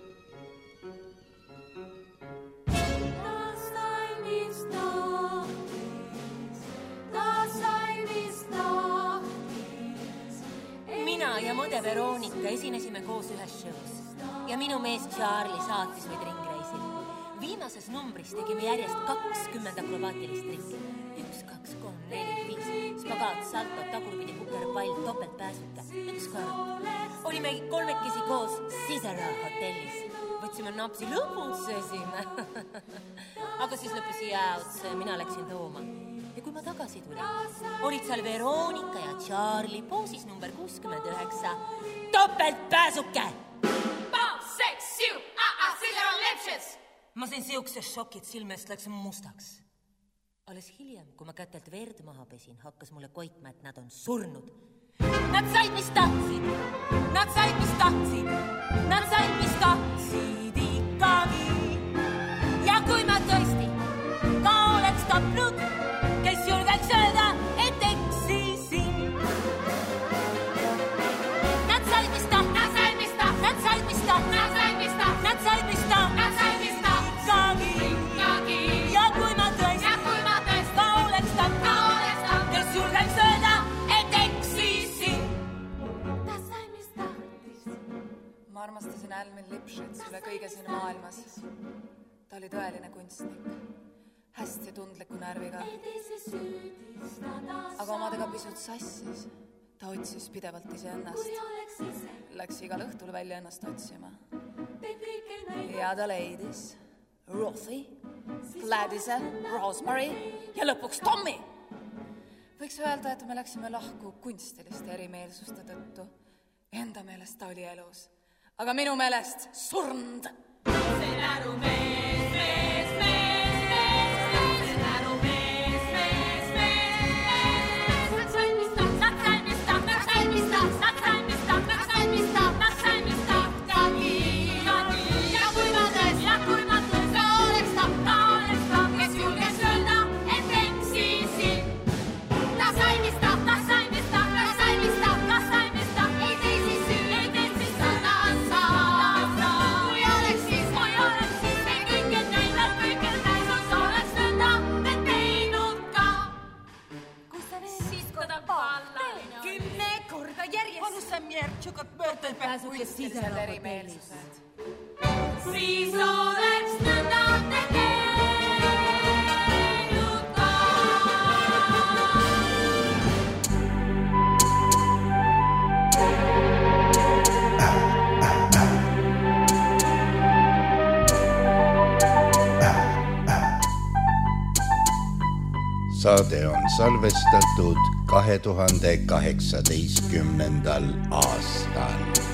Speaker 4: Ta sai, mis tahtis. Ta sai, mis tahtis.
Speaker 8: Mina ja mõde Veronika esinesime koos ühes shows ja minu mees Charlie saatis meid ringreisil. Viimases numbris tegime järjest kakskümmend akrobaatilist trikki. Üks, kaks, kolm, neli, viis, spagaat, salto, tagurpidi, kuker, pall, topeltpääsuke. Üks kord. Olime kolmekesi koos Cicero hotellis. Võtsime napsi, lõbutsesime. Aga siis lõppes jääotse ja mina läksin tooma. Ja kui ma tagasi tulin, olid seal Veronika ja Charlie poosis number kuuskümmend üheksa. Topeltpääsuke!
Speaker 4: Pauseksiu, a-a, Cicero Lepšets.
Speaker 8: Ma sain siukse šokid silmest läks mustaks. Alles hiljem, kui ma kätelt verd maha pesin, hakkas mulle koitma, et nad on surnud.
Speaker 7: Nad said, mis tahtsid. Nad said, mis tahtsid. Nad said, mis tahtsid ikkagi. Ja kui ma tõesti ka oleks tapnud, kes julgeks öelda, et eksisin. Nad said, mis tahtsid. Nad said, mis tahtsid. Nad said, mis tahtsid. Nad said, mis tahtsid. Nad said, mis tahtsid. Nad said, mis tahtsid. Ikkagi. Ja kui ma tõesti ka oleks tapnud, kes julgeks öelda, et eksisin. Ma armastasin Almin Lipschitz üle kõige siin maailmas. Ta oli tõeline kunstnik, hästi tundliku närviga. Aga omadega pisut sassis. Ta otsis pidevalt iseennast. Läks igal õhtul välja ennast otsima. Ja ta leidis Ruthie, Gladys'e, Rosemary ja lõpuks Tommy. Võiks öelda, et me läksime lahku kunstiliste erimeelsuste tõttu. Enda meelest ta oli elus, aga minu meelest surnud. See näru mees, mees, mees, mees, mees, see näru mees, mees, mees, mees. Nad said, mis taht, nad said, mis taht, nad said, mis taht, nad said, mis taht, nad said, mis taht, nad said, mis taht, tagi, tagi. Ja kui ma tõesti, ja kui ma tõesti, ka oleks taht, ka oleks taht, kes julges öelda, et eksisin. Ta sai, mis taht, ta sai, mis taht, ta sai, mis taht, ta sai, mis taht, ei teisi süü, ei teisi süü, ta saa. Kui oleks siis, kui oleks siis, me kõike näinud, kõike näinud, oleks nõnda, me teinud ka. Kus ta veel? Siis, kui ta pallaline on. Kümne korda järjest. Alusem järtsukat pöörtel peab kunstilised erimeelsused. Siis oleks nõnda, me teinud ka.
Speaker 3: Saade on salvestatud kahe tuhande kaheksateistkümnendal aastal.